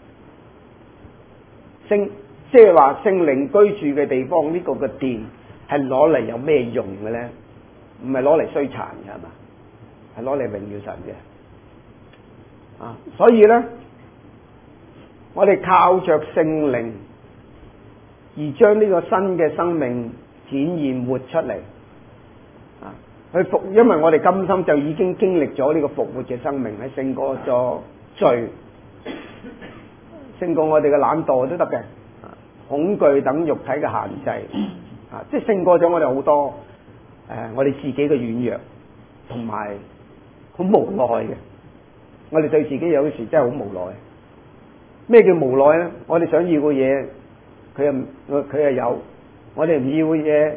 聖即係話聖靈居住嘅地方，呢、這個嘅殿係攞嚟有咩用嘅咧？唔係攞嚟衰殘嘅，係嘛？係攞嚟榮耀神嘅。啊，所以咧，我哋靠着聖靈而將呢個新嘅生命展現活出嚟。啊，去復，因為我哋甘心就已經經歷咗呢個復活嘅生命，係勝過咗罪，勝過我哋嘅懶惰都得嘅。啊，恐懼等肉體嘅限制，啊，即係勝過咗我哋好多誒、呃，我哋自己嘅軟弱同埋好無奈嘅。我哋對自己有時真係好無奈。咩叫無奈咧？我哋想要嘅嘢，佢又佢又有；我哋唔要嘅嘢，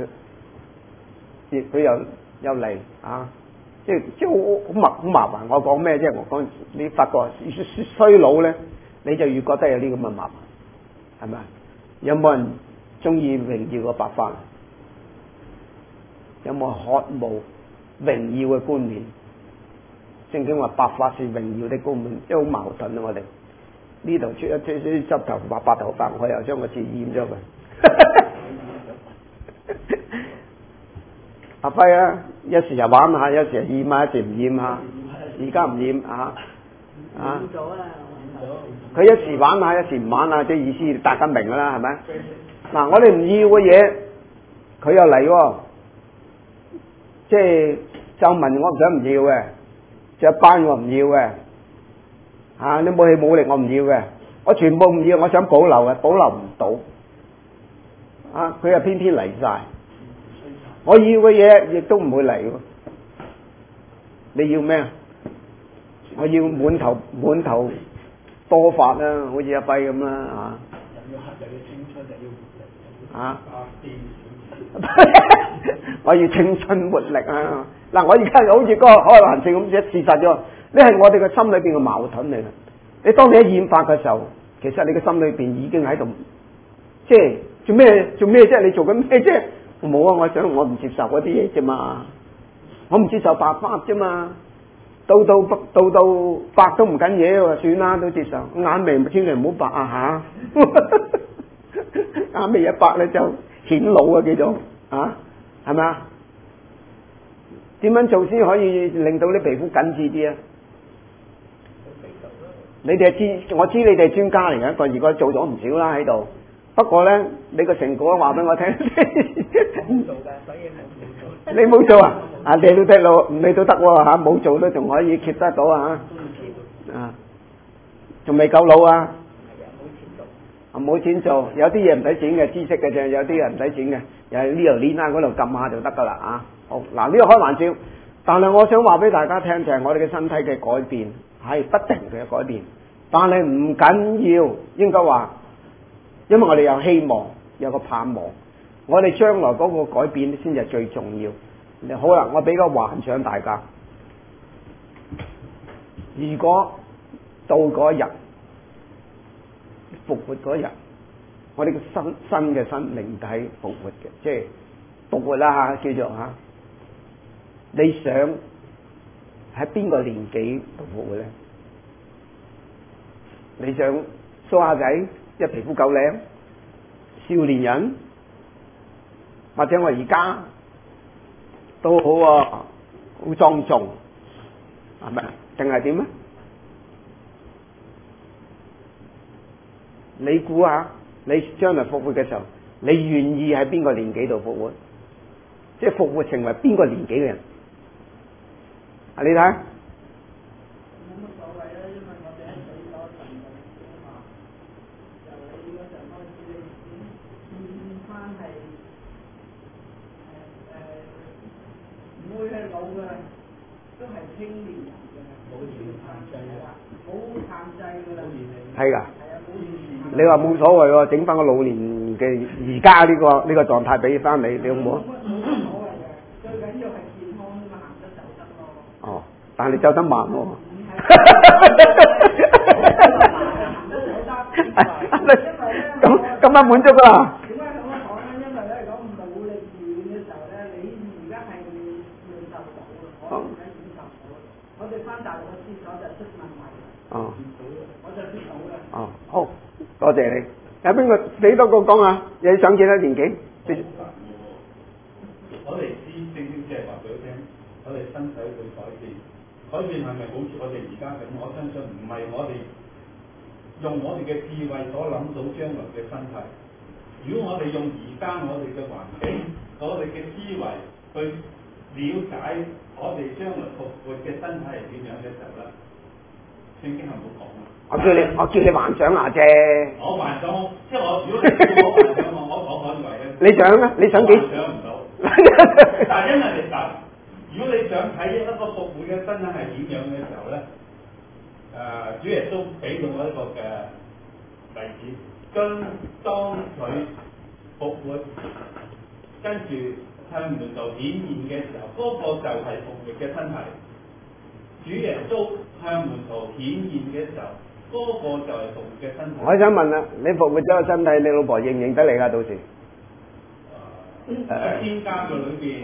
佢佢又又嚟啊！即係即係好好麻好麻煩。我講咩？即係我講，你發覺衰佬咧，你就越覺得有啲咁嘅麻煩，係咪？有冇人中意榮耀嘅白髮？有冇渴慕榮耀嘅冠冕？聖經話白髮是榮耀的冠冕，即係好矛盾啊！我哋呢度出一出啲執頭髮白頭髮，我又將個字染咗佢。阿輝啊，一時又玩下，一時又染下，一時唔染下，而家唔染啊啊！佢一時玩下，一時唔玩下，即係意思大家明噶啦，係咪？嗱，我哋唔要嘅嘢，佢又嚟喎，即係皺紋我唔想唔要嘅，雀斑我唔要嘅，啊你冇氣冇力我唔要嘅，我全部唔要，我想保留嘅，保留唔到，啊佢又偏偏嚟晒。我要嘅嘢亦都唔會嚟喎。你要咩啊？我要滿頭滿頭多髮啦，好似阿輝咁啦，啊！ 又要黑，又要青春，又要啊！我要青春活力啊！嗱，我而家好似嗰個開玩笑咁，一事實咗，呢係我哋嘅心裏邊嘅矛盾嚟嘅。你當你一染髮嘅時候，其實你嘅心裏邊已經喺度，即係做咩做咩啫？你做緊咩啫？冇啊！我想我唔接受嗰啲嘢啫嘛，我唔接受白髮啫嘛，到到到到白都唔緊要，算啦都接受。眼眉千祈唔好白啊吓，眼眉一白咧就顯老啊叫做啊，係咪啊？點樣做先可以令到啲皮膚緊緻啲啊？你哋係知，我知你哋係專家嚟嘅，個如果做咗唔少啦喺度。不過咧，你個成果話俾我聽。冇做㗎，所以冇做。你冇做啊？啊，你都得咯，你都得喎嚇，冇做都仲可以 keep 得到啊嚇。啊，仲未夠老啊？係啊，冇錢做。啊，冇錢做，有啲嘢唔使錢嘅，知識嘅啫，有啲嘢唔使錢嘅，又係呢度攣下嗰度撳下就得㗎啦啊！好，嗱呢個開玩笑，但係我想話俾大家聽就係我哋嘅身體嘅改變係不停嘅改變，但係唔緊要，應該話。因為我哋有希望，有個盼望，我哋將來嗰個改變先至係最重要。好啦，我俾個幻想大家，如果到嗰日復活嗰日，我哋嘅新新嘅新靈體復活嘅，即係復活啦吓，叫做吓，你想喺邊個年紀度復活咧？你想蘇蝦仔？即係皮膚夠靚，少年人，或者我而家都好啊，好莊重，係咪？定係點咧？你估下，你將來復活嘅時候，你願意喺邊個年紀度復活？即係復活成為邊個年紀嘅人？啊，你睇。 會係老嘅，都係青年人嘅，冇限制嘅，冇限制嘅啦。 係㗎。你話冇所謂喎，整翻個老年嘅而家呢個呢個狀態俾翻你，你好唔好？冇乜所謂嘅，最緊要係健康啊嘛，行得走得咯。哦，但係你走得慢喎。咁咁啊滿足㗎啦。哦，我就知道啦。哦，好，多謝你。有邊個俾多個講啊？你想幾多年紀？ 我哋知正正即係話俾佢聽，我哋身體會改變，改變係咪好似我哋而家咁？我相信唔係我哋用我哋嘅智慧所諗到將來嘅身體。如果我哋用而家我哋嘅環境、我哋嘅思維去了解我哋將來復活嘅身體係點樣嘅時候咧？聖經係冇講啊！ 我叫你，我叫你幻想下啫。 我幻想，即係我如果你叫我幻想，我我我以為咧。 你想啊？你想幾？ 想唔到。但係因為你嗱，如果你想睇一個復活嘅身體係點樣嘅時候咧，誒、呃，主耶穌俾到我一個嘅例子，跟當佢復活，跟住向門徒顯現嘅時候，嗰、那個就係復活嘅身體。主耶穌向門徒顯現嘅時候，嗰、那個就係復活嘅身體。 我想問啦，你復活咗個身體，你老婆認唔認得你㗎？到時喺天家嘅裏邊，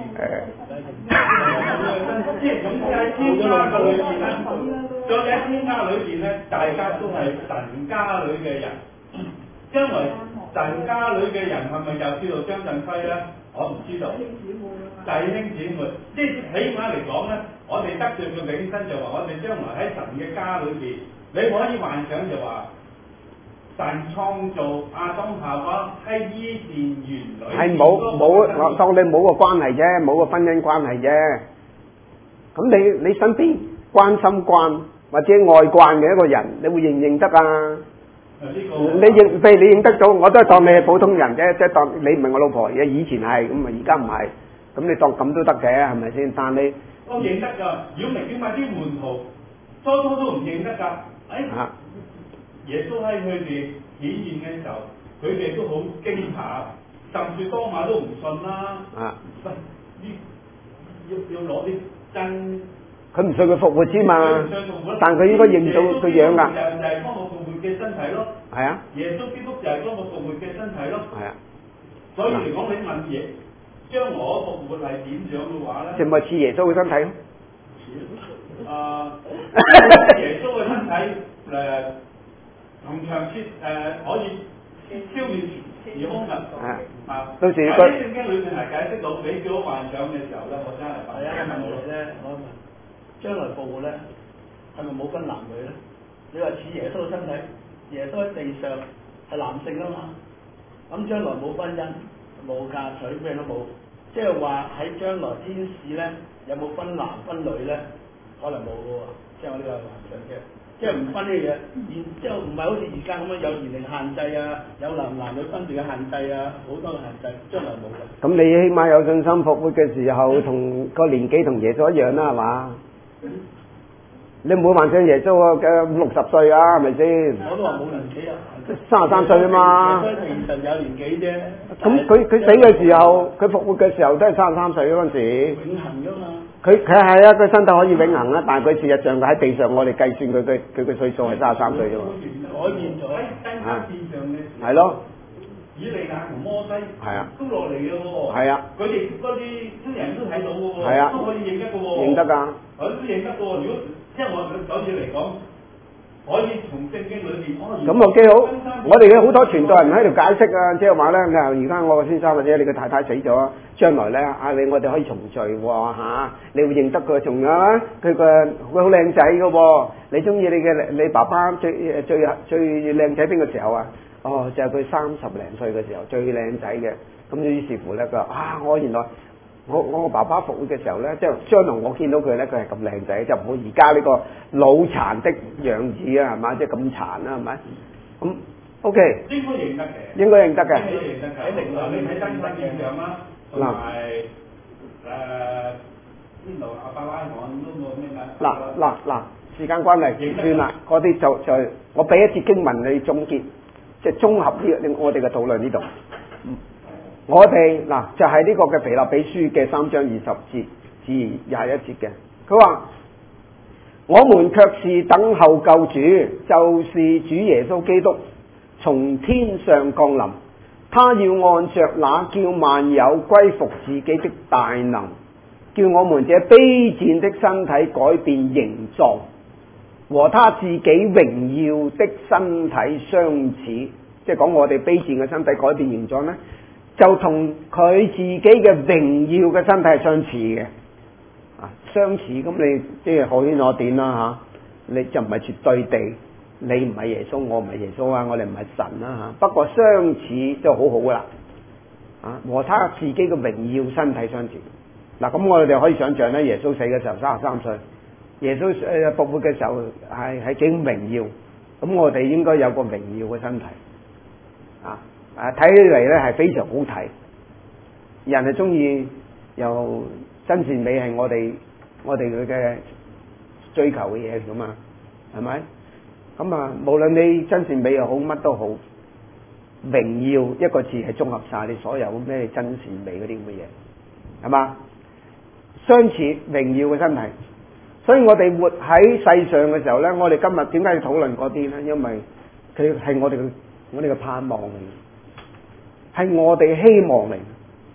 即係總之喺天家嘅裏邊咧，再喺天家裏邊咧，大家都係神家裏嘅人。將來神家裏嘅人係咪就叫做張振輝咧？我唔知道。弟兄姊妹，即係起碼嚟講咧，我哋得著嘅永生就話，我哋將來喺神嘅家裏邊，你可以幻想就話。神創造亞當夏娃喺伊甸園裏，係冇冇，我當你冇個關係啫，冇個婚姻關係啫。咁你你身邊關心慣或者愛慣嘅一個人，你會認唔認得啊？呢個、你認譬如你認得到，我都係當你係普通人啫，即係當你唔係我老婆嘅，以前係咁啊，而家唔係，咁你當咁都得嘅，係咪先？但你我認得㗎，如果唔係點解啲門徒初初都唔認得㗎？哎啊！耶穌喺佢哋顯現嘅時候，佢哋都好驚訝，甚至當晚都唔信啦。啊！喂，呢要要攞啲真，佢唔信佢復活之嘛，但佢應該認到個樣㗎。就就係當我復活嘅身體咯。係啊。耶穌基督就係當我復活嘅身體咯。係啊。所以嚟講，你問嘢，將我復活係點樣嘅話咧？就咪似耶穌嘅身體咯。似啊！耶穌嘅身體誒。同長設誒可以超越時空㗎，啊！到時個聖經裏面係解釋到你叫我幻想嘅時候咧，我真係係啊！我問你咧，我問將來復活咧係咪冇分男女咧？你話似耶穌嘅身體，耶穌喺地上係男性啊嘛，咁將來冇婚姻、冇嫁娶，咩都冇，即係話喺將來天使咧有冇分男分女咧？可能冇嘅喎，即係我呢個幻想嘅。即係唔分呢嘢，然之後唔係好似而家咁樣有年齡限制啊，有男男女分別嘅限制啊，好多嘅限制，將來冇嘅。咁你起碼有信心復活嘅時候，同個年紀同耶穌一樣啦，係嘛？嗯、你唔會幻想耶穌嘅五六十歲啊，係咪先？我都話冇年紀啊，三十三歲啊嘛。耶穌其實有年紀啫。咁佢佢死嘅時候，佢復活嘅時候都係三十三歲嗰陣時。永恆㗎嘛。佢佢係啊，佢身體可以永恆啦，但係佢事實上佢喺地上，我哋計算佢嘅佢嘅歲數係三十三歲啫嘛。改變咗喺天上嘅。係咯。以利亞同摩西係啊，都落嚟嘅喎。係啊。佢哋嗰啲啲人都睇到嘅喎。係啊。都可以認得嘅喎。認得㗎。佢都認得嘅喎。如果即係我所以嚟講，可以從聖經裏邊。咁啊幾好！我哋嘅好多傳道人喺度解釋啊，即係話咧，而家我個先生或者你個太太死咗。將來咧，啊你我哋可以重聚喎、哦啊、你會認得佢仲有佢個佢好靚仔嘅喎，你中意你嘅你爸爸最最最靚仔邊個時候啊？哦，就係佢三十零歲嘅時候最靚仔嘅，咁於是乎咧佢話啊，我原來我我個爸爸復活嘅時候咧，即係將來我見到佢咧，佢係咁靚仔，就唔好而家呢個腦殘的樣子啊，係嘛？即係咁殘啦，係咪？咁 OK 應該認得嘅，應該認得嘅，應該認得嘅，喺靈你睇真身見上啦。同埋誒邊度阿伯拉罕嗰個咩啊？嗱嗱嗱，時間關係算啦，嗰啲就就我俾一節經文你總結，即係綜合呢我哋嘅討論呢度。我哋嗱就係、是、呢個嘅腓立比書嘅三章二十節至廿一節嘅，佢話：我們卻是等候救主，就是主耶穌基督從天上降臨。他要按着那叫萬有歸服自己的大能，叫我們這卑賤的身體改變形狀，和他自己榮耀的身體相似。即係講我哋卑賤嘅身體改變形狀呢，就同佢自己嘅榮耀嘅身體係相似嘅。啊，相似咁你即係可圈可點啦嚇，你就唔係絕對地。你唔係耶穌，我唔係耶穌啊！我哋唔係神啦嚇，不過相似都好好噶啦，啊和他自己嘅榮耀身體相似。嗱、啊、咁我哋可以想象咧，耶穌死嘅時候三十三歲，耶穌誒復活嘅時候係係幾榮耀，咁我哋應該有個榮耀嘅身體，啊啊睇起嚟咧係非常好睇，人係中意又真善美係我哋我哋佢嘅追求嘅嘢嚟噶嘛，係咪？咁啊，無論你真善美又好，乜都好，榮耀一個字係綜合晒你所有咩真善美嗰啲咁嘅嘢，係嘛？相似榮耀嘅身體，所以我哋活喺世上嘅時候咧，我哋今日點解要討論嗰啲咧？因為佢係我哋嘅我哋嘅盼望嚟，係我哋希望嚟。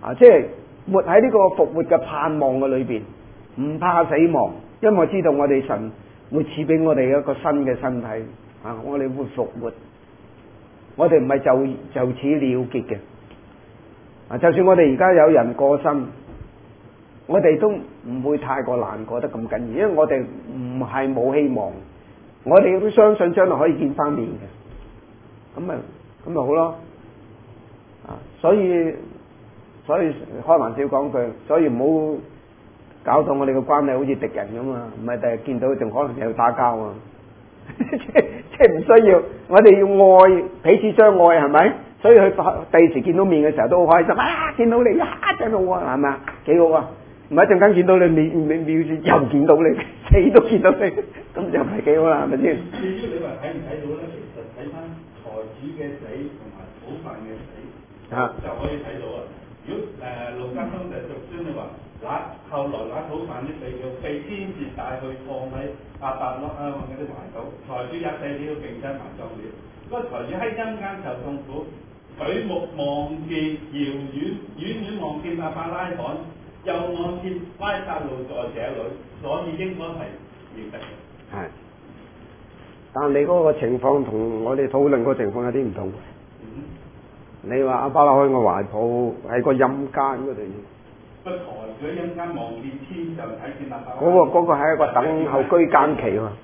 啊，即係活喺呢個復活嘅盼望嘅裏邊，唔怕死亡，因為我知道我哋神會賜俾我哋一個新嘅身體啊，我哋會復活，我哋唔係就就此了結嘅啊，就算我哋而家有人過身，我哋都唔會太過難過得咁緊要，因為我哋唔係冇希望，我哋都相信將來可以見翻面嘅，咁咪咁咪好咯啊！所以所以開玩笑講句，所以唔好搞到我哋嘅關係好似敵人咁啊！唔係第日見到仲可能又打交啊！即即唔需要，我哋要愛彼此相愛係咪？所以佢第時見到面嘅時候都好開心啊！見到你啊，真好啊，係咪啊？幾好啊！唔係一陣間見到你面面面又見到你，死都見到你，咁就唔係幾好啦，係咪先？ 至於你話睇唔睇到咧，其實睇翻財主嘅死同埋討飯嘅死，啊、就可以睇到啊！如果誒路加福音就將你話，嗱後來嗱討飯啲死要被天使帶去放喺亞伯拉罕嗰啲懷土，財主也死了並且埋葬了。嗰個財主喺陰間受痛苦，舉目望見遙遠遠遠望見亞伯拉罕。又望見拉撒路在這裏，所以應該係認得嘅。係，但係你嗰個情況同我哋討論嗰個情況有啲唔同。嗯、你話亞伯拉罕個懷抱喺個陰間嗰度，個抬住喺陰間望見天就睇見亞伯拉罕。嗰、嗰個嗰個係一個等候居間期喎。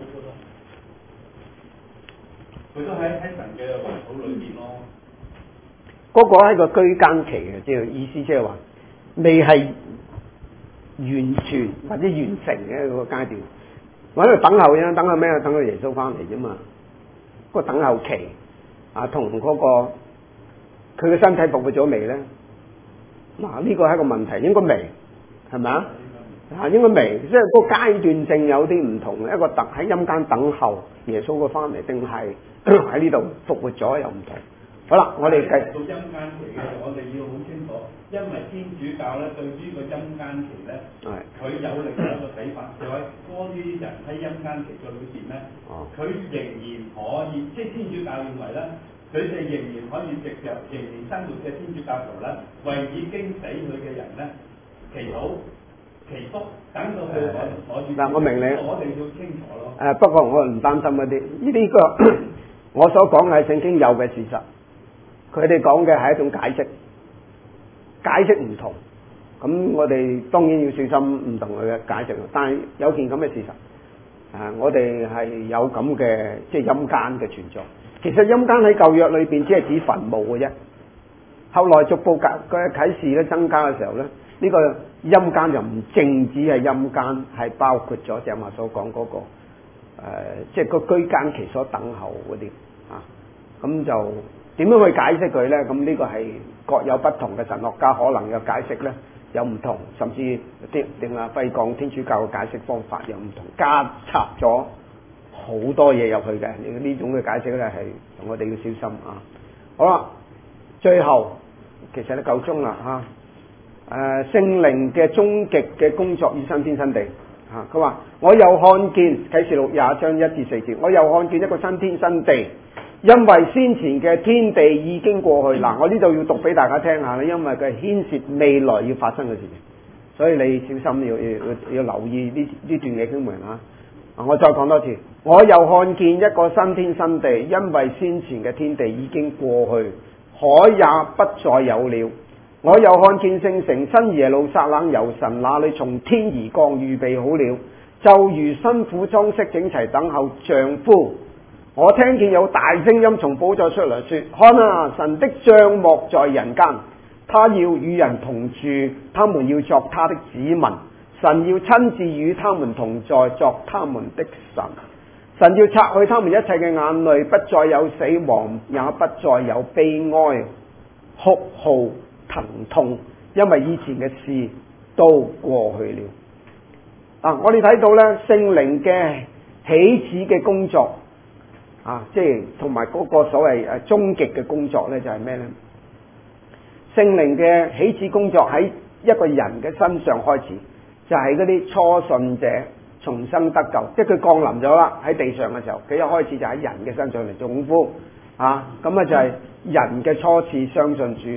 佢都喺喺神嘅懷抱裏邊咯。嗰個係個居間期嘅，即係意思即係話。未係完全或者完成嘅一個階段，我喺度等候啫，等候咩啊？等候耶穌翻嚟啫嘛。個等候期啊，同嗰個佢嘅身體復活咗未咧？嗱，呢個係一個問題，應該未，係咪啊？啊，應該未，即係嗰個階段性有啲唔同，一個等喺陰間等候耶穌嘅翻嚟，定係喺呢度復活咗又唔同。好啦，我哋繼續到陰間期嘅，我哋要好清楚，因為天主教咧對於個陰間期咧，佢有另外一個睇法，就係嗰啲人喺陰間期嘅裏邊咧，佢仍然可以，即係天主教認為咧，佢哋仍然可以藉着仍然生活嘅天主教徒咧，為已經死去嘅人咧祈禱祈福，等到佢可可以。嗱，我明你，我哋要清楚咯。誒，不過我唔擔心嗰啲，呢啲個我所講嘅係聖經有嘅事實。佢哋講嘅係一種解釋，解釋唔同，咁我哋當然要小心唔同佢嘅解釋。但係有件咁嘅事實，啊，我哋係有咁嘅即係陰間嘅存在。其實陰間喺舊約裏邊只係指墳墓嘅啫。後來逐步嘅啟示咧增加嘅時候咧，呢、呢個陰間就唔淨止係陰間，係包括咗正話所講嗰、嗰個、呃、即係個居間期所等候嗰啲啊，咁就。點樣去解釋佢呢？咁呢個係各有不同嘅神學家可能嘅解釋呢，有唔同，甚至啲定啊廢講天主教嘅解釋方法有唔同，加插咗好多嘢入去嘅。呢種嘅解釋呢，係我哋要小心啊！好啦，最後其實咧夠鐘啦嚇。誒聖靈嘅終極嘅工作與新天新地嚇，佢話我又看見啟示錄廿章一至四節，我又看見一個新天新地。因為先前嘅天地已經過去，嗱，我呢度要讀俾大家聽下咧，因為佢係牽涉未來要發生嘅事情，所以你小心要要要留意呢呢段嘅經文啊！我再講多次，我又看見一個新天新地，因為先前嘅天地已經過去，海也不再有了。我又看見聖城新耶路撒冷由神那裏從天而降，預備好了，就如新婦裝飾整齊等候丈夫。我聽見有大聲音從寶座出來說：看啊，神的帳幕在人間，他要與人同住，他們要作他的子民，神要親自與他們同在，作他們的神。神要擦去他們一切嘅眼淚，不再有死亡，也不再有悲哀、哭號、疼痛，因為以前嘅事都過去了。啊，我哋睇到呢聖靈嘅起始嘅工作。啊，即係同埋嗰個所謂誒終極嘅工作咧，就係咩咧？聖靈嘅起始工作喺一個人嘅身上開始，就係嗰啲初信者重生得救，即係佢降臨咗啦喺地上嘅時候，佢一開始就喺人嘅身上嚟做功夫啊，咁啊就係人嘅初次相信主，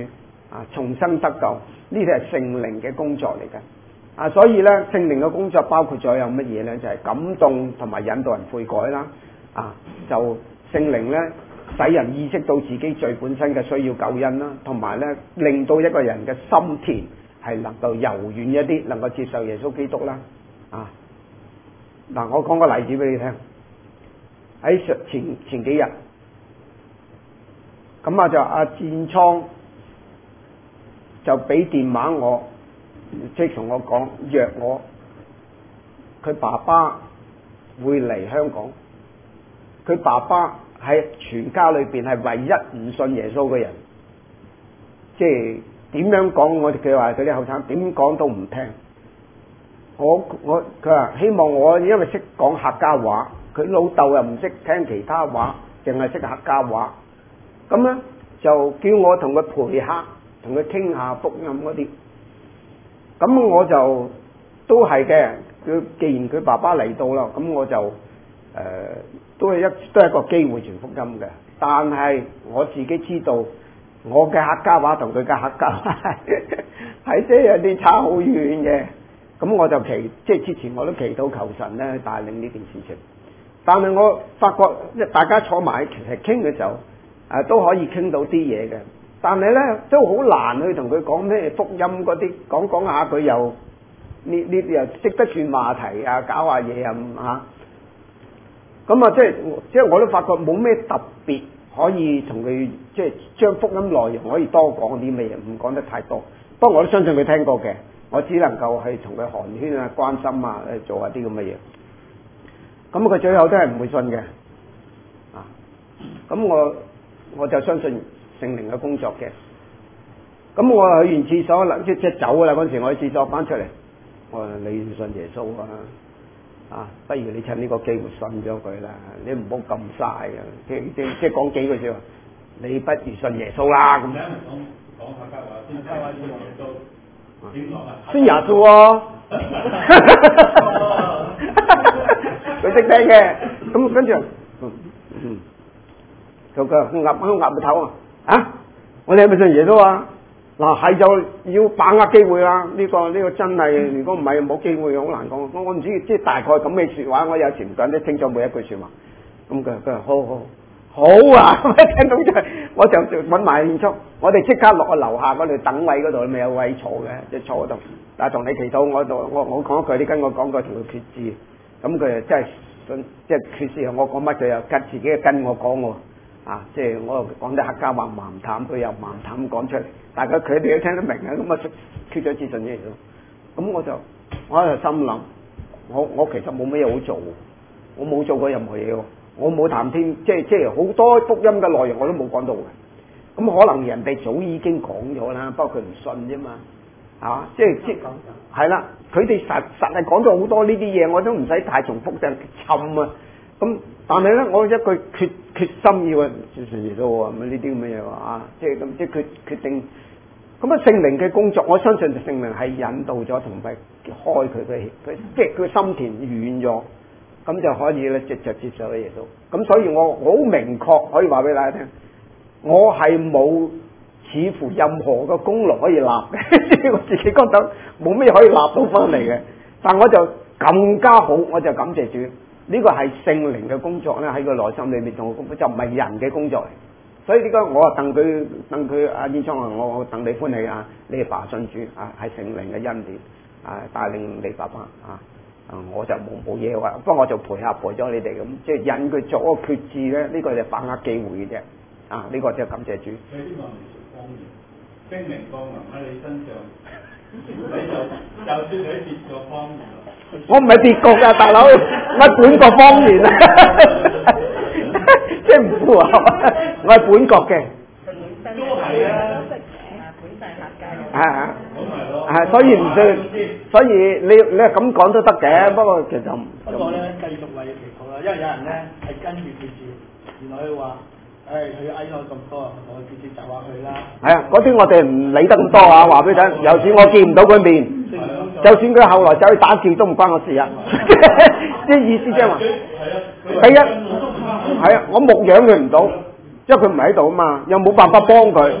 啊，重生得救，呢啲係聖靈嘅工作嚟嘅。啊，所以咧聖靈嘅工作包括咗有乜嘢咧？就係、是、感動同埋引導人悔改啦。啊，就聖靈咧使人意識到自己罪本身嘅需要救恩啦，同埋咧令到一個人嘅心田係能夠柔軟一啲，能夠接受耶穌基督啦。啊，嗱，我講個例子俾你聽。喺前前幾日，咁啊就阿戰倉就俾電話我，即係同我講約我，佢爸爸會嚟香港。佢爸爸喺全家裏邊係唯一唔信耶穌嘅人，即係點樣講，我哋佢話佢啲後生點講都唔聽。我我佢話希望我，因為識講客家話，佢老豆又唔識聽其他話，淨係識客家話。咁咧就叫我同佢陪客，同佢傾下福音嗰啲。咁我就都係嘅。佢既然佢爸爸嚟到啦，咁我就誒。呃都係一都係一個機會傳福音嘅，但係我自己知道我嘅客家話同佢嘅客家話係即係有啲差好遠嘅，咁我就祈即係之前我都祈禱求神咧帶領呢件事情，但係我發覺大家坐埋其實傾嘅時候，誒、啊、都可以傾到啲嘢嘅，但係咧都好難去同佢講咩福音嗰啲，講講下佢又呢呢又識得轉話題啊，搞下嘢啊咁嚇。咁啊，即係即係我都發覺冇咩特別可以同佢即係將福音內容可以多講啲咩嘢，唔講得太多。不過我都相信佢聽過嘅，我只能夠係同佢寒暄啊、關心啊，誒做下啲咁嘅嘢。咁佢最後都係唔會信嘅，啊！咁我我就相信聖靈嘅工作嘅。咁我去完廁所啦，即即走啦嗰陣時，我去廁所翻出嚟，我話你信耶穌啊！啊，不如你趁呢個機會信咗佢啦，你唔好咁嘥啊！即即即講幾句説話，你不如信耶穌啦咁。 講講客家話，先客家話信耶穌，點講啊？ 信耶穌喎，佢識聽嘅，咁跟住，嗯嗯，就佢佢岌佢岌個頭啊！啊，我哋係咪信耶穌啊？嗱，係就要把握機會啦！呢個呢個真係，如果唔係冇機會，好難講。我我唔知，即係大概咁嘅説話，我有時唔講得清楚每一句説話。咁佢佢話好好好啊！咁一聽到就，我就揾埋現速，我哋即刻落去樓下嗰度等位嗰度，咪有位坐嘅，即係坐嗰度。但係同你祈禱，我度我我講一句，你跟我講句，同佢決志。咁佢就真係信，即係決志。我講乜佢又跟自己跟我講喎。啊！即係我講啲客家話盲淡，佢又盲淡咁講出嚟，大家佢哋都聽得明啊！咁啊，決咗志信耶穌。咁我就我喺度心諗，我我其實冇咩嘢好做，我冇做過任何嘢喎，我冇談天，即係即係好多福音嘅內容我都冇講到嘅。咁可能人哋早已經講咗啦，不過佢唔信啫嘛，係嘛？即係即係啦，佢哋實實係講咗好多呢啲嘢，我都唔使太重複就沉啊！咁，但係咧，我一句決決心要啊，信耶穌啊，咁呢啲咁嘅嘢啊，即係咁即係決決定。咁啊，聖靈嘅工作，我相信聖靈係引導咗同埋開佢嘅佢，即係佢心田軟咗，咁就可以咧直接接受咗耶穌。咁所以我好明確可以話俾大家聽，我係冇似乎任何嘅功勞可以立嘅，即係我自己覺得冇咩可以立到翻嚟嘅。但我就更加好，我就感謝主。呢個係聖靈嘅工作咧，喺個內心裏面做嘅工作，就唔係人嘅工作嚟。所以呢個我啊戥佢戥佢阿燕昌啊，我我戥你歡喜啊！你爸信主啊，係聖靈嘅恩典啊，帶領你爸爸啊，我就冇冇嘢話，不過我就陪下陪咗你哋咁，即係引佢作個決志咧，呢、這個就把握機會嘅啫。啊，呢、這個就感謝主。 你呢個係方言，聖靈降臨喺你身上，你就就算你別個方言。 我唔係別國啊，大佬，我係本國方言啊，即係唔符合，我係本國嘅。 都係啊， 本地客家人。 係啊， 咁咪咯。 係，所以唔需，所以你你係咁講都得嘅，不過其實唔。 不過咧，繼續為祈禱啦，因為有人咧係跟住決志，原來佢話。誒，佢嗌我咁多，我直接就話佢啦。係啊，嗰啲我哋唔理得咁多啊！話俾你聽，就算我見唔到佢面，就算佢後來走去打劫都唔關我事啊！啲意思即係話，第一係啊，我牧養佢唔到，因為佢唔喺度啊嘛，又冇辦法幫佢。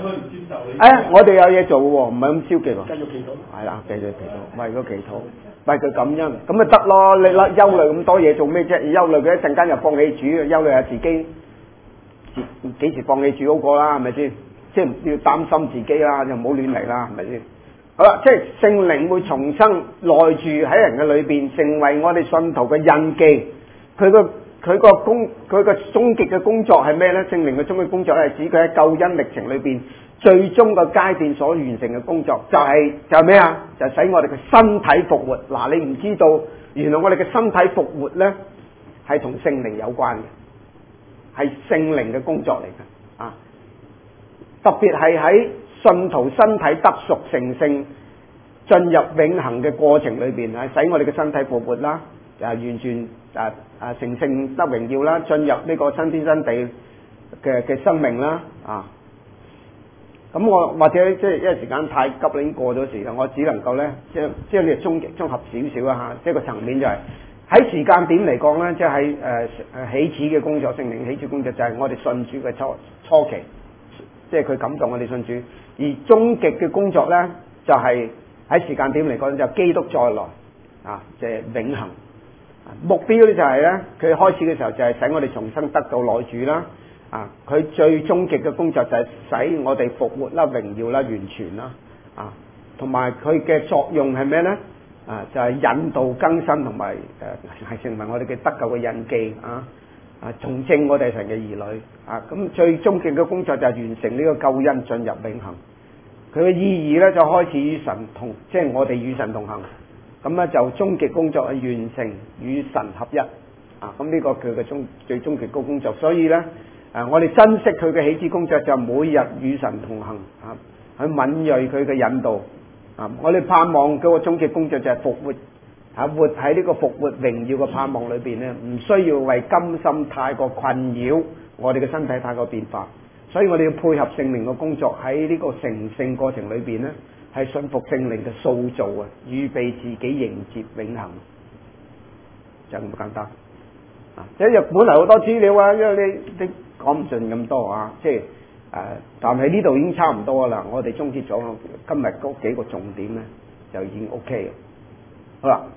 受你。 誒，我哋有嘢做喎，唔係咁消極喎。 繼續祈禱。 係啦，繼續祈禱，為佢祈禱，為佢感恩，咁咪得咯。你啦憂慮咁多嘢做咩啫？憂慮佢一陣間又放棄主，憂慮下自己，幾時放棄主好過啦？係咪先？即係要擔心自己啦，就唔好亂嚟啦，係咪先？好啦，即係聖靈會重生內住喺人嘅裏邊，成為我哋信徒嘅印記。佢個佢個工佢個終極嘅工作係咩呢？聖靈嘅終極工作係指佢喺救恩歷程裏邊最終個階段所完成嘅工作，就係、就係咩啊？就係、使我哋嘅身體復活。嗱，你唔知道，原來我哋嘅身體復活呢係同聖靈有關嘅，係聖靈嘅工作嚟嘅啊！特別係喺信徒身體得贖成聖、進入永恆嘅過程裏邊，係使我哋嘅身體復活啦，啊完全啊啊成聖得榮耀啦，進入呢個新天新地嘅嘅生命啦啊！咁我或者即係因為時間太急啦，已經過咗時啦，我只能夠咧即係即係你綜綜合少少啊嚇，即係個層面就係、是、喺時間點嚟講咧，即係喺誒誒起始嘅工作，聖靈起始工作就係我哋信主嘅初初期，即係佢感動我哋信主。而終極嘅工作呢，就係、是、喺時間點嚟講，就是、基督再來啊，即、就、係、是、永恆。目標呢就係呢，佢開始嘅時候就係使我哋重新得到內住啦。啊，佢最終極嘅工作就係使我哋復活啦、榮耀啦、完全啦。啊，同埋佢嘅作用係咩呢？啊，就係、是、引導更新同埋誒係成為我哋嘅得救嘅印記啊。啊，從正我哋神嘅兒女啊，咁最終極嘅工作就係完成呢個救恩，進入永恆。佢嘅意義咧就開始與神同，即係我哋與神同行。咁咧就終極工作係完成與神合一。啊，咁呢個佢嘅終最終極嘅工作。所以咧，啊，我哋珍惜佢嘅起始工作就每日與神同行啊，去敏銳佢嘅引導。啊，我哋盼望嗰個終極工作就係復活。啊！活喺呢個復活榮耀嘅盼望裏邊咧，唔需要為今生太過困擾，我哋嘅身體太過變化，所以我哋要配合聖靈嘅工作喺呢個成聖過程裏邊咧，係信服聖靈嘅塑造啊，預備自己迎接永恆，就咁簡單。啊！即係日本嚟好多資料啊，因為你你講唔盡咁多啊，即係誒、呃，但係呢度已經差唔多啦。我哋總結咗今日嗰幾個重點咧，就已經 OK 啦。好啦。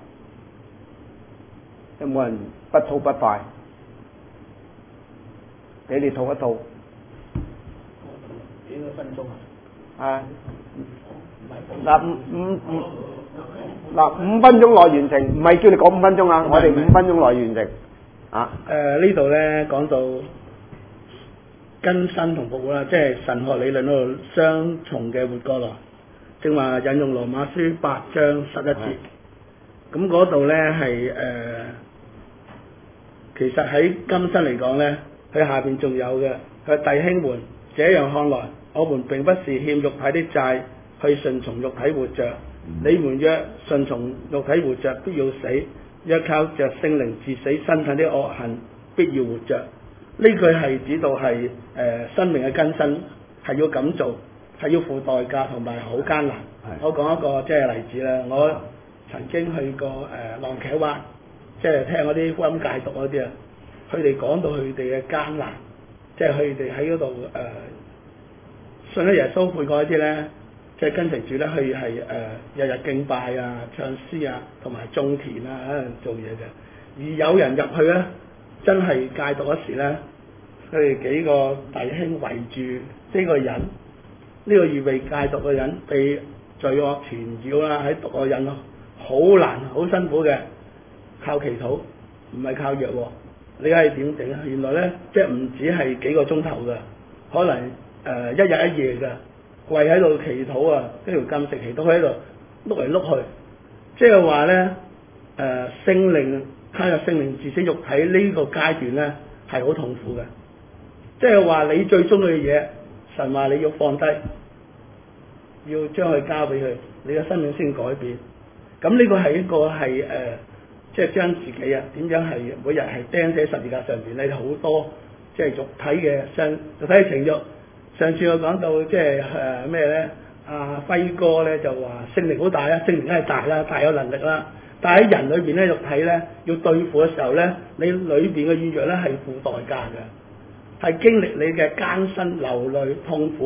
有冇人不吐不快？俾你吐一吐。 幾多分鐘啊？ 啊，嗱五五五嗱五分鐘內完成，唔係叫你講五分鐘啊！我哋五分鐘內完成。啊。 誒、呃、呢度咧講到更新同復活啦，即係神學理論嗰度雙重嘅活過來。正話引用羅馬書八章十一節。咁嗰度咧係誒，其實喺今生嚟講咧，佢下邊仲有嘅，佢弟兄們，這樣看來，我們並不是欠肉體的債，去順從肉體活着。你們若順從肉體活着，必要死；若靠着聖靈治死身體的惡行，必要活着。呢句係指到係誒、呃、生命嘅更新，係要咁做，係要付代價同埋好艱難。我講一個即係例子啦，我曾經去過誒、呃、浪茄灣，即係聽嗰啲福音戒毒嗰啲啊，佢哋講到佢哋嘅艱難，即係佢哋喺嗰度誒信咗耶穌悔過一啲咧，即係跟隨住咧，佢係誒日日敬拜啊、唱詩啊，同埋種田啊喺度做嘢嘅。而有人入去咧，真係戒毒嗰時咧，佢哋幾個弟兄圍住呢個人，呢、呢個預備戒毒嘅人被罪惡纏繞啦，喺毒個癮咯。好難，好辛苦嘅，靠祈禱，唔係靠藥喎。你係點整啊？原來咧，即係唔止係幾個鐘頭嘅，可能誒、呃、一日一夜嘅，跪喺度祈禱啊，一條禁食祈禱喺度碌嚟碌去。即係話咧，誒聖靈靠入聖靈治死肉體呢個階段咧係好痛苦嘅。即係話你最終嘅嘢，神話你要放低，要將佢交俾佢，你嘅生命先改變。咁呢個係一個係誒、呃，即係將自己啊點樣係每日係釘喺十字架上邊咧，好多即係肉體嘅上肉體嘅情慾。上次我講到即係誒咩咧？阿、啊、輝哥咧就話聖靈好大啦，聖靈梗係大啦，大有能力啦。但係喺人裏邊咧，肉體咧要對付嘅時候咧，你裏邊嘅軟弱咧係付代價嘅，係經歷你嘅艱辛、流淚、痛苦，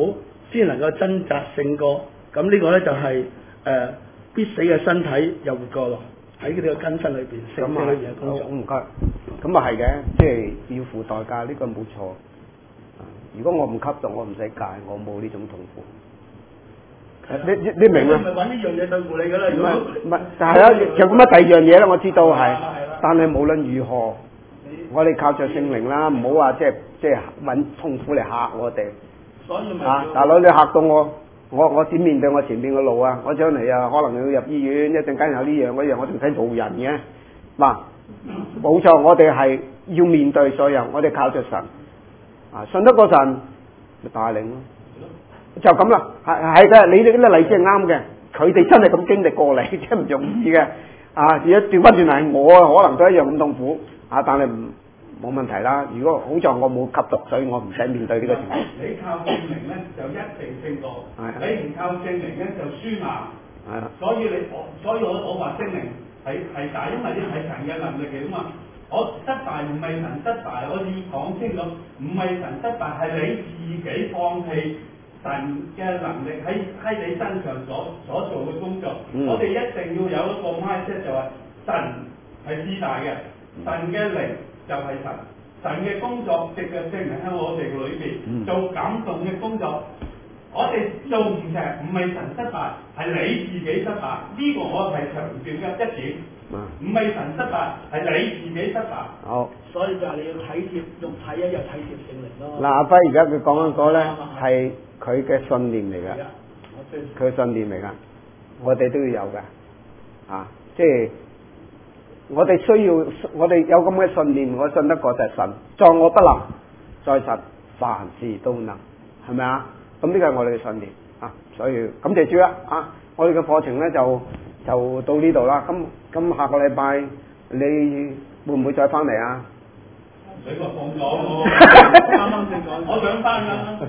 先能夠掙扎勝過。咁呢個咧就係、是、誒、呃、必死嘅身體又活過來喺呢個更新裏邊，聖經裏邊嘅工作。 唔該，咁啊係嘅，即係要付代價，呢、這個冇錯。如果我唔吸毒，我唔使戒，我冇呢種痛苦。你你你明啊？ 咪揾呢樣嘢對付你㗎啦。 唔係唔係，但係咧就咁啊！第二樣嘢咧，我知道係，但係無論如何，我哋靠着聖靈啦，唔好話即係即係揾痛苦嚟嚇我哋。 所以咪啊，大佬你嚇到我，我我點面對我前面嘅路啊？我將嚟啊，可能要入醫院，一陣間有呢樣嗰樣，我仲使做人嘅。嗱，冇錯，我哋係要面對所有，我哋靠着神，啊，信得過神，咪帶領咯。就咁啦，係係嘅，你呢啲例子係啱嘅，佢哋真係咁經歷過嚟，真係唔容易嘅。啊，如果調翻轉嚟，我可能都一樣咁痛苦，啊，但係唔冇問題啦。如果好在我冇吸毒，所以我唔使面對呢個情況。 你靠聖靈咧就一定勝過，你唔靠聖靈咧就輸硬。係啊，所以你我所以我我話聖靈係係大，因為呢係神嘅能力嚟啊嘛。我失敗唔係神失敗，我要講清楚，唔係神失敗，係你自己放棄。神嘅能力喺喺你身上所所做嘅工作，嗯、我哋一定要有一個 mindset 就係神係至大嘅，神嘅靈就係神，神嘅工作藉着聖靈喺我哋裏邊、嗯、做感動嘅工作，我哋做唔成，唔係神失敗，係你自己失敗，呢、這個我係強調嘅一點，唔係、嗯、神失敗，係你自己失敗。好， 所以就係你要體貼肉體一樣體貼聖靈咯。 嗱，阿輝而家佢講緊嗰咧係。佢嘅信念嚟噶，佢信念嚟噶，我哋都要有噶，啊，即係我哋需要，我哋有咁嘅信念，我信得過就係神，在我不能，在神凡事都能，係咪啊？咁呢個係我哋嘅信念啊，所以感謝主啦，啊，我哋嘅課程咧就就到呢度啦，咁咁下個禮拜你會唔會再翻嚟啊？ 你話放咗我，啱啱先講，我想翻啦。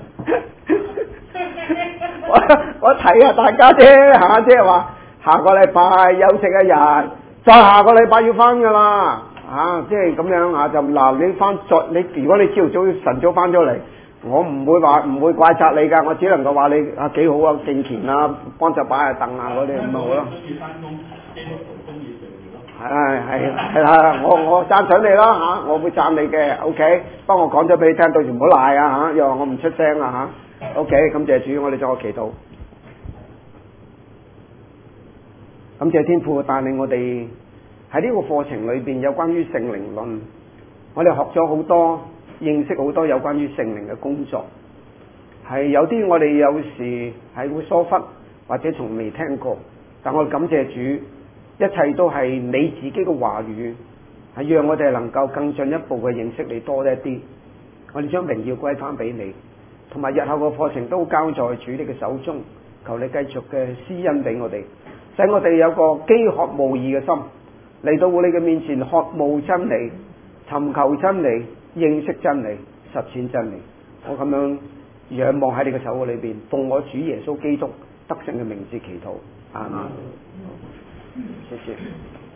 我我睇下大家啫嚇，即係話下個禮拜休息一日，再下個禮拜要翻噶啦嚇，即係咁樣嚇就嗱你翻再你如果你朝早晨早翻咗嚟，我唔會話唔會怪責你㗎，我只能夠話你啊幾好啊敬虔啊，幫手擺下凳啊嗰啲咁咪好咯。係係係啦，我我讚賞你啦嚇，我會讚你嘅 ，OK，幫我講咗俾你聽，到時唔好賴啊嚇，又話我唔出聲啊嚇。OK，感謝主，我哋作個祈禱。感謝天父帶領我哋喺呢個課程裏邊有關於聖靈論，我哋學咗好多，認識好多有關於聖靈嘅工作。係有啲我哋有時係會疏忽或者從未聽過，但我哋感謝主，一切都係你自己嘅話語，係讓我哋能夠更進一步嘅認識你多一啲。我哋將榮耀歸翻俾你。同埋日後嘅課程都交在主你嘅手中，求你繼續嘅施恩俾我哋，使我哋有個飢渴慕義嘅心嚟到你嘅面前，渴慕真理，尋求真理，認識真理，實踐真理。我咁樣仰望喺你嘅手裏邊，奉我主耶穌基督得勝嘅名字祈禱，阿們。謝謝。